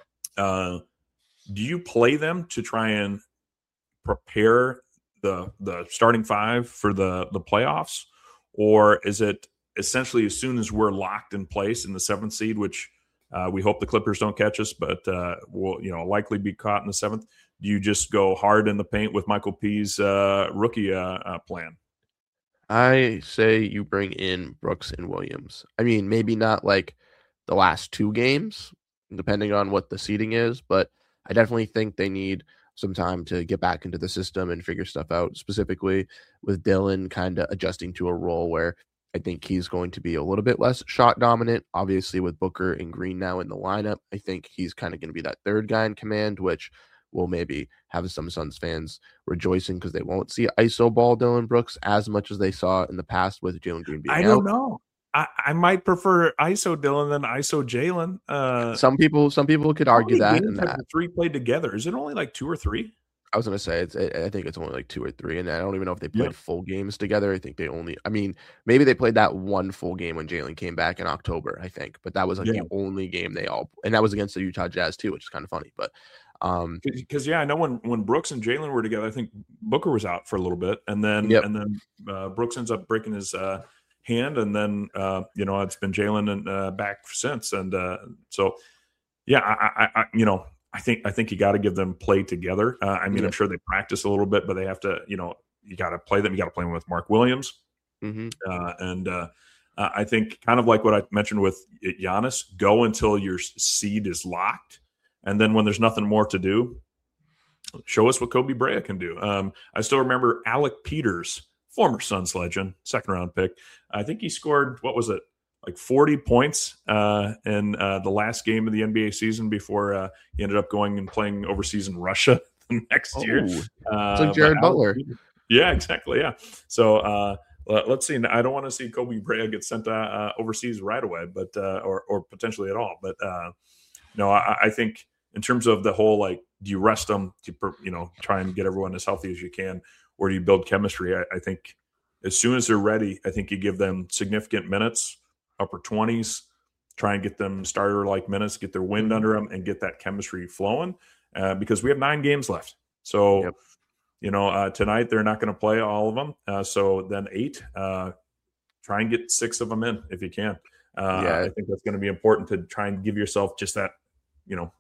uh, do you play them to try and prepare the the starting five for the, the playoffs? Or is it essentially as soon as we're locked in place in the seventh seed, which uh, we hope the Clippers don't catch us, but uh, will you know likely be caught in the seventh, do you just go hard in the paint with Michael P's uh, rookie uh, uh, plan? I say you bring in Brooks and Williams. I mean, maybe not like the last two games, depending on what the seeding is, but I definitely think they need some time to get back into the system and figure stuff out, specifically with Dillon kind of adjusting to a role where I think he's going to be a little bit less shot dominant. Obviously, with Booker and Green now in the lineup, I think he's kind of going to be that third guy in command, which will maybe have some Suns fans rejoicing because they won't see I S O ball Dillon Brooks as much as they saw in the past with Jalen Green being out. I don't know. I, I might prefer I S O Dillon than I S O Jalen. Uh, some people, some people could argue that. And that the three played together. Is it only like two or three? I was gonna say it's. I I think it's only like two or three, and I don't even know if they played Yeah. full games together. I think they only. I mean, maybe they played that one full game when Jalen came back in October. I think, but that was like Yeah. the only game they all, and that was against the Utah Jazz too, which is kind of funny. But um, Because yeah, I know when when Brooks and Jalen were together, I think Booker was out for a little bit, and then Yep. and then uh, Brooks ends up breaking his uh, hand, and then uh, you know it's been Jalen and uh, back since, and uh, so yeah, I, I, I you know I think I think you got to give them play together. Uh, I mean, Yep. I'm sure they practice a little bit, but they have to, you know, you got to play them. You got to play them with Mark Williams, mhm. uh, and uh, uh, I think kind of like what I mentioned with Giannis, go until your seed is locked. And then when there's nothing more to do, show us what Kobe Bryant can do. Um, I still remember Alec Peters, former Suns legend, second round pick. I think he scored, what was it, like forty points uh, in uh, the last game of the N B A season before uh, he ended up going and playing overseas in Russia the next year. Oh, Uh, it's like Jared but Alec Butler. Peters- yeah, exactly. Yeah. So uh, let's see. I don't want to see Kobe Bryant get sent uh, uh, overseas right away, but uh, or or potentially at all. But uh, no, I, I think in terms of the whole, like, do you rest them to, you know, try and get everyone as healthy as you can, or do you build chemistry? I, I think as soon as they're ready, I think you give them significant minutes, upper twenties, try and get them starter like minutes, get their wind Mhm. under them, and get that chemistry flowing. Uh, because we have nine games left, so. Yep. You know, uh, tonight they're not going to play all of them. Uh, so then eight, uh, try and get six of them in if you can. Uh, Yeah. I think that's going to be important to try and give yourself just that, you know,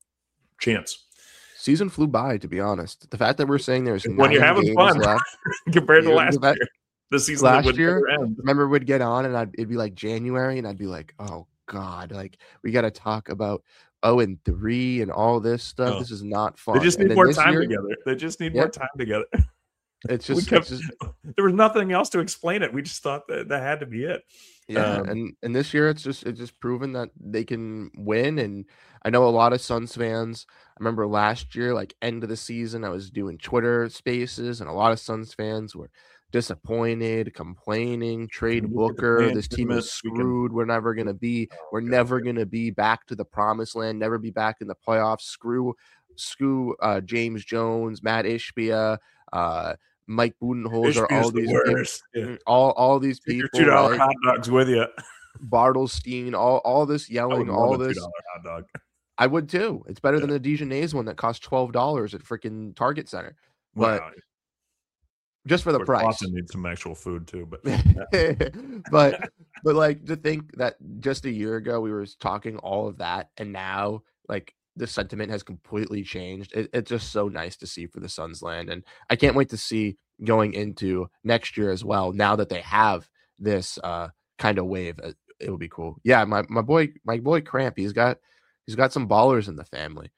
chance. Season flew by, to be honest. The fact that we're saying there's When you're nine having games fun left, compared to you- last that- year, the season last that would year, never end. remember we'd get on and I'd, it'd be like January, and I'd be like, oh God, like we got to talk about oh and three and all this stuff. Oh. This is not They fun. just And need then more this time year, together. They just need more Yep. time together. It's We just, kept- it's just There was nothing else to explain it. We just thought that that had to be it. yeah, Um, and and this year it's just it's just proven that they can win. And I know a lot of Suns fans. I remember last year, like end of the season, I was doing Twitter Spaces, and a lot of Suns fans were disappointed, complaining, trade we get the Booker. play-in This team tournament, is we can- screwed. We're never gonna be. Oh, We're God. never gonna be back to the promised land. Never be back in the playoffs. Screw, screw uh, James Jones, Matt Ishbia, uh, Mike Budenholzer, Ishbia is all the these people, worst. Yeah. all all these Take your people. two dollar right? hot dogs with you. Bartlestein, all all this I yelling, would all love a two this. dollar hot dog. I would too. It's better Yeah. than the Dijonais one that cost twelve dollars at freaking Target Center, but Wow. just for the Of course, price. Boston needs some actual food too, but but but like to think that just a year ago we were talking all of that, and now like the sentiment has completely changed. It, it's just so nice to see for the Suns land, and I can't wait to see going into next year as well. Now that they have this uh, kind of wave, uh, it will be cool. Yeah, my my boy my boy Cramp, he's got he's got some ballers in the family.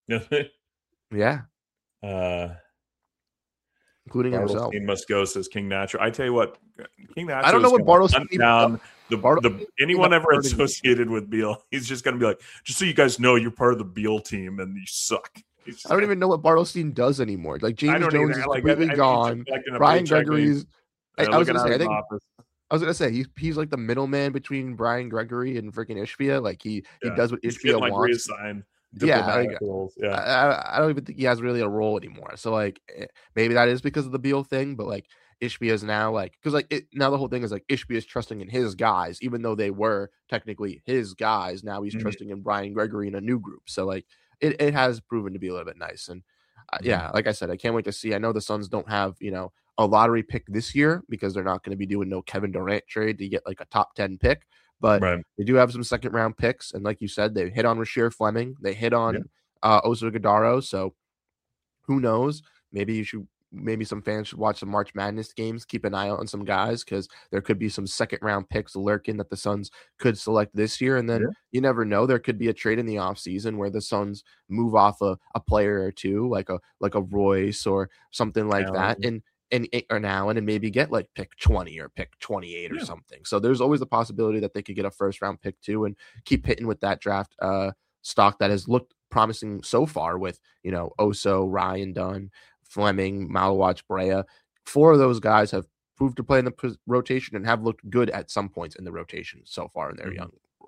Yeah, uh, including himself. Bartlestein must go, says King Nacho. I tell you what, King Nacho. I don't know is what gonna Bartlestein hunt even down the, Bartle- the anyone ever Bartlestein- associated with Beal. He's just going to be like, just so you guys know, you're part of the Beal team and you suck. He's just I don't gonna- even know what Bartlestein does anymore. Like I James don't Jones either. is Like, I- completely I mean, he's gone. collecting a Brian paycheck and Gregory's. he's, I, uh, I was looking gonna out say. I of his think office. I was gonna say he's he's like the middleman between Brian Gregory and freaking Ishbia. Like he he Yeah. does what He's Ishbia getting, like, wants. reassigned Yeah, diplomatic like, roles. I, Yeah. I I don't even think he has really a role anymore. So like eh, maybe that is because of the Beal thing, but like Ishbia is now like because like it, now the whole thing is like Ishbia is trusting in his guys, even though they were technically his guys. Now he's Mhm. trusting in Brian Gregory in a new group. So like it, it has proven to be a little bit nice. And uh, Mhm. yeah, like I said, I can't wait to see. I know the Suns don't have you know a lottery pick this year because they're not going to be doing no Kevin Durant trade to get like a top ten pick, but Right. they do have some second round picks. And like you said, they hit on Rasheer Fleming, they hit on Yeah. uh, Oso Gadaro. So who knows? Maybe you should. Maybe some fans should watch some March Madness games. Keep an eye out on some guys because there could be some second round picks lurking that the Suns could select this year. And then Yeah. you never know. There could be a trade in the offseason where the Suns move off a, a player or two, like a like a Royce or something like that, Allen. and and or an Allen, and maybe get like pick twenty or pick twenty-eight or Yeah. something. So there's always the possibility that they could get a first round pick too and keep hitting with that draft uh, stock that has looked promising so far with you know Oso, Ryan Dunn, Fleming, Malawach, Brea. Four of those guys have proved to play in the p- rotation and have looked good at some points in the rotation so far in their Mhm. young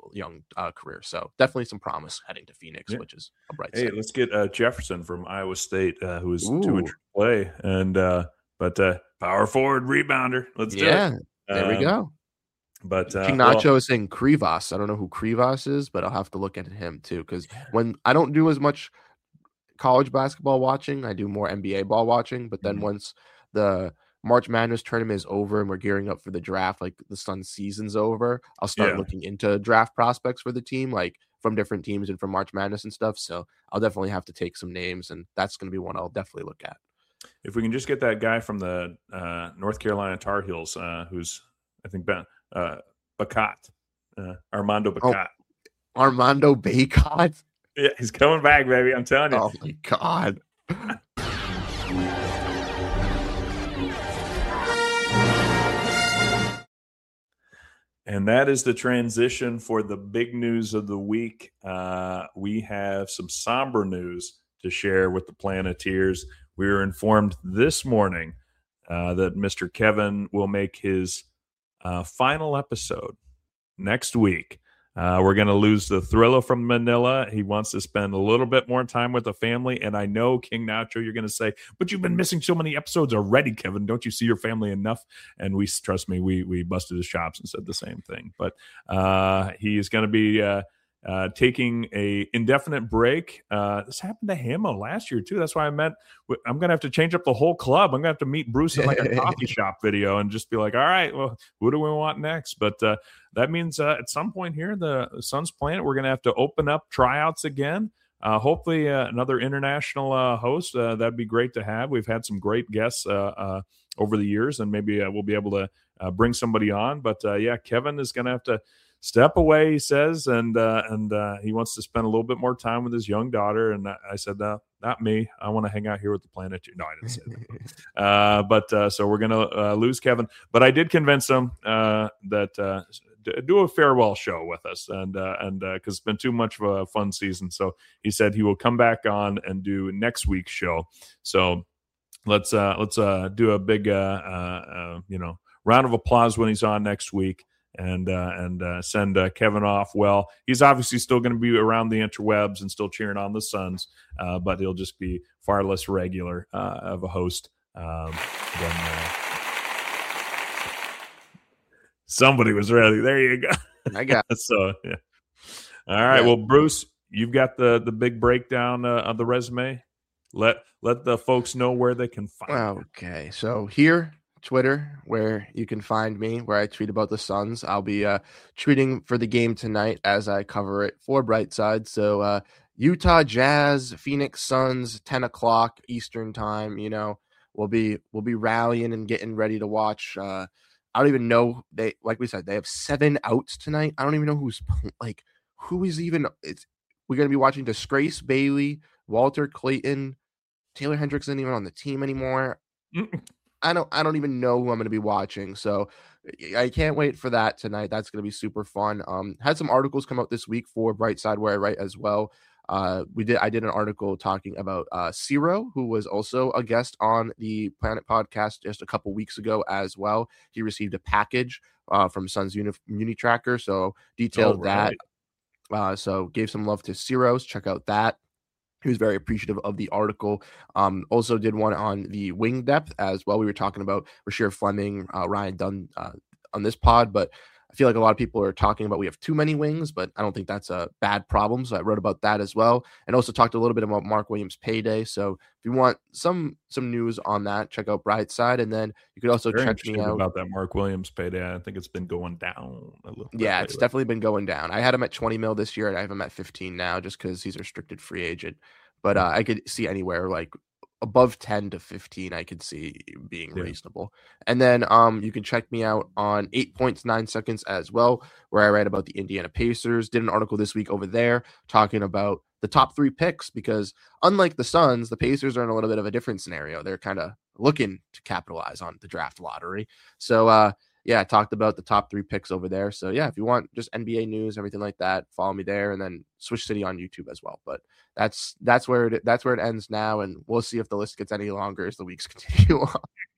young uh, career. So definitely some promise heading to Phoenix, yeah. which is a bright Hey, side. let's get uh, Jefferson from Iowa State, uh, who is Ooh. two inch play, and uh, but uh, power forward rebounder. Let's do Yeah, it. there we Um, go. But uh, King Nacho well, is saying Krivas. I don't know who Krivas is, but I'll have to look at him too. Because when I don't do as much college basketball watching, I do more N B A ball watching. But then Mhm. once the March Madness tournament is over and we're gearing up for the draft, like the Suns season's over, I'll start Yeah. looking into draft prospects for the team, like from different teams and from March Madness and stuff. So I'll definitely have to take some names, and that's going to be one I'll definitely look at. if we can just get that guy from the uh, North Carolina Tar Heels, uh, who's I think Ben uh, Bacot, uh, Armando Bacot. Oh, Armando Bacot. Yeah, he's coming back, baby. I'm telling you. Oh my god. And that is the transition for the big news of the week. Uh, we have some somber news to share with the Planeteers. We were informed this morning uh, that Mister Kevin will make his uh, final episode next week. Uh, we're going to lose the Thriller from Manila. He wants to spend a little bit more time with the family. And I know, King Nacho, you're going to say, but you've been missing so many episodes already, Kevin. Don't you see your family enough? And we, trust me, we we busted his chops and said the same thing. But uh, he is going to be uh, uh, taking a indefinite break. Uh, this happened to him last year, too. That's why I meant I'm going to have to change up the whole club. I'm going to have to meet Bruce in like a coffee shop video and just be like, all right, well, who do we want next? But uh, that means uh, at some point here, the Suns Planet, we're going to have to open up tryouts again. Uh, hopefully uh, another international uh, host. Uh, that'd be great to have. We've had some great guests uh, uh, over the years, and maybe uh, we'll be able to uh, bring somebody on. But uh, yeah, Kevin is going to have to step away, he says, and uh, and uh, he wants to spend a little bit more time with his young daughter. And I said, uh, not me. I want to hang out here with the Planet. No, I didn't say that. uh, but uh, so we're going to uh, lose Kevin. But I did convince him uh, that uh, do a farewell show with us, and uh, and because uh, it's been too much of a fun season. So he said he will come back on and do next week's show. So let's uh, let's uh, do a big uh, uh, uh, you know round of applause when he's on next week, and uh, and uh, send uh, Kevin off. Well, he's obviously still going to be around the interwebs and still cheering on the Suns, uh, but he'll just be far less regular uh, of a host um, than. Uh, Somebody was ready. There you go. I got it. So, yeah. All right. Yeah. Well, Bruce, you've got the the big breakdown uh, of the resume. Let let the folks know where they can find you. Okay. So here, Twitter, where you can find me, where I tweet about the Suns. I'll be uh, tweeting for the game tonight as I cover it for Brightside. So uh, Utah Jazz, Phoenix Suns, ten o'clock Eastern time. You know, we'll be we'll be rallying and getting ready to watch. Uh, I don't even know. They, like we said, they have seven outs tonight. I don't even know who's like, who is even, it's, we're going to be watching Disgrace Bailey, Walter Clayton, Taylor Hendricks isn't even on the team anymore. Mm-mm. I don't, I don't even know who I'm going to be watching. So I can't wait for that tonight. That's going to be super fun. Um, had some articles come out this week for Brightside where I write as well. Uh, we did. I did an article talking about uh, Ciro, who was also a guest on the Planet podcast just a couple weeks ago as well. He received a package uh, from Suns Uni, Uni Tracker, so detailed oh, right. that. Uh, so gave some love to Ciro's. Check out that. He was very appreciative of the article. Um, also did one on the wing depth as well. We were talking about Rasheer Fleming, uh, Ryan Dunn uh, on this pod, but I feel like a lot of people are talking about we have too many wings, but I don't think that's a bad problem. So I wrote about that as well, and also talked a little bit about Mark Williams' payday. So if you want some some news on that, check out Brightside, and then you could also Very check me out about that Mark Williams payday. I think it's been going down a little. Yeah, bit it's lately. definitely been going down. I had him at twenty mil this year, and I have him at fifteen now, just because he's a restricted free agent. But uh, I could see anywhere like above ten to fifteen, I could see being yeah. reasonable. And then um, you can check me out on eight points, nine seconds as well, where I write about the Indiana Pacers. Did an article this week over there talking about the top three picks, because unlike the Suns, the Pacers are in a little bit of a different scenario. They're kind of looking to capitalize on the draft lottery. So, uh, yeah, I talked about the top three picks over there. So, yeah, if you want just N B A news, everything like that, follow me there, and then Switch City on YouTube as well. But that's that's where it that's where it ends now, and we'll see if the list gets any longer as the weeks continue on.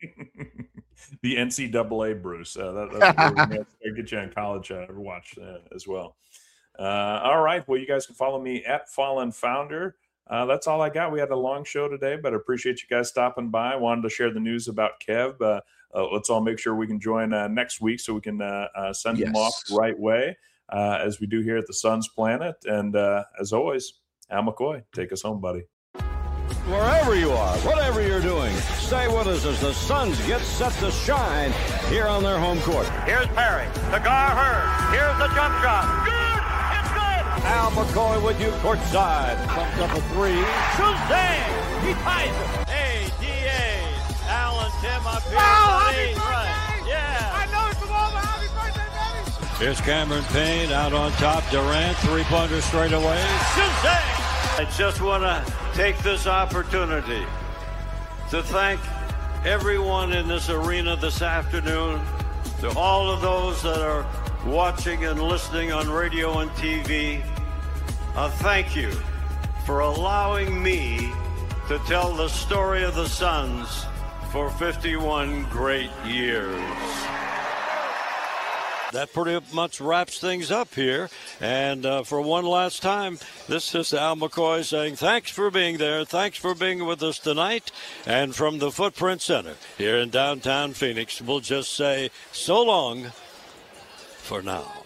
The N C double A, Bruce. Uh, that, that's what we're going to get you on college uh, watch uh, as well. Uh, all right. Well, you guys can follow me at Fallen Founder. Uh, that's all I got. We had a long show today, but I appreciate you guys stopping by. I wanted to share the news about Kev. Uh, uh, let's all make sure we can join uh, next week so we can uh, uh, send yes. him off the right way, uh, as we do here at the Suns Planet. And uh, as always, Al McCoy, take us home, buddy. Wherever you are, whatever you're doing, stay with us as the Suns get set to shine here on their home court. Here's Perry. The Gar Hurd. Here's the jump shot. Good! It's good! Al McCoy with you courtside. Pumps up a three. Shazam! He ties it. A D A. Al and Tim up here. Oh, happy birthday! Right. Yeah. I know it's from all the happy birthday, baby! Here's Cameron Payne out on top. Durant, three-pointer straight away. Shazam! I just want to take this opportunity to thank everyone in this arena this afternoon, to all of those that are watching and listening on radio and T V. Uh, thank you for allowing me to tell the story of the Suns for fifty-one great years. That pretty much wraps things up here. And uh, for one last time, this is Al McCoy saying thanks for being there. Thanks for being with us tonight. And from the Footprint Center here in downtown Phoenix, we'll just say so long for now.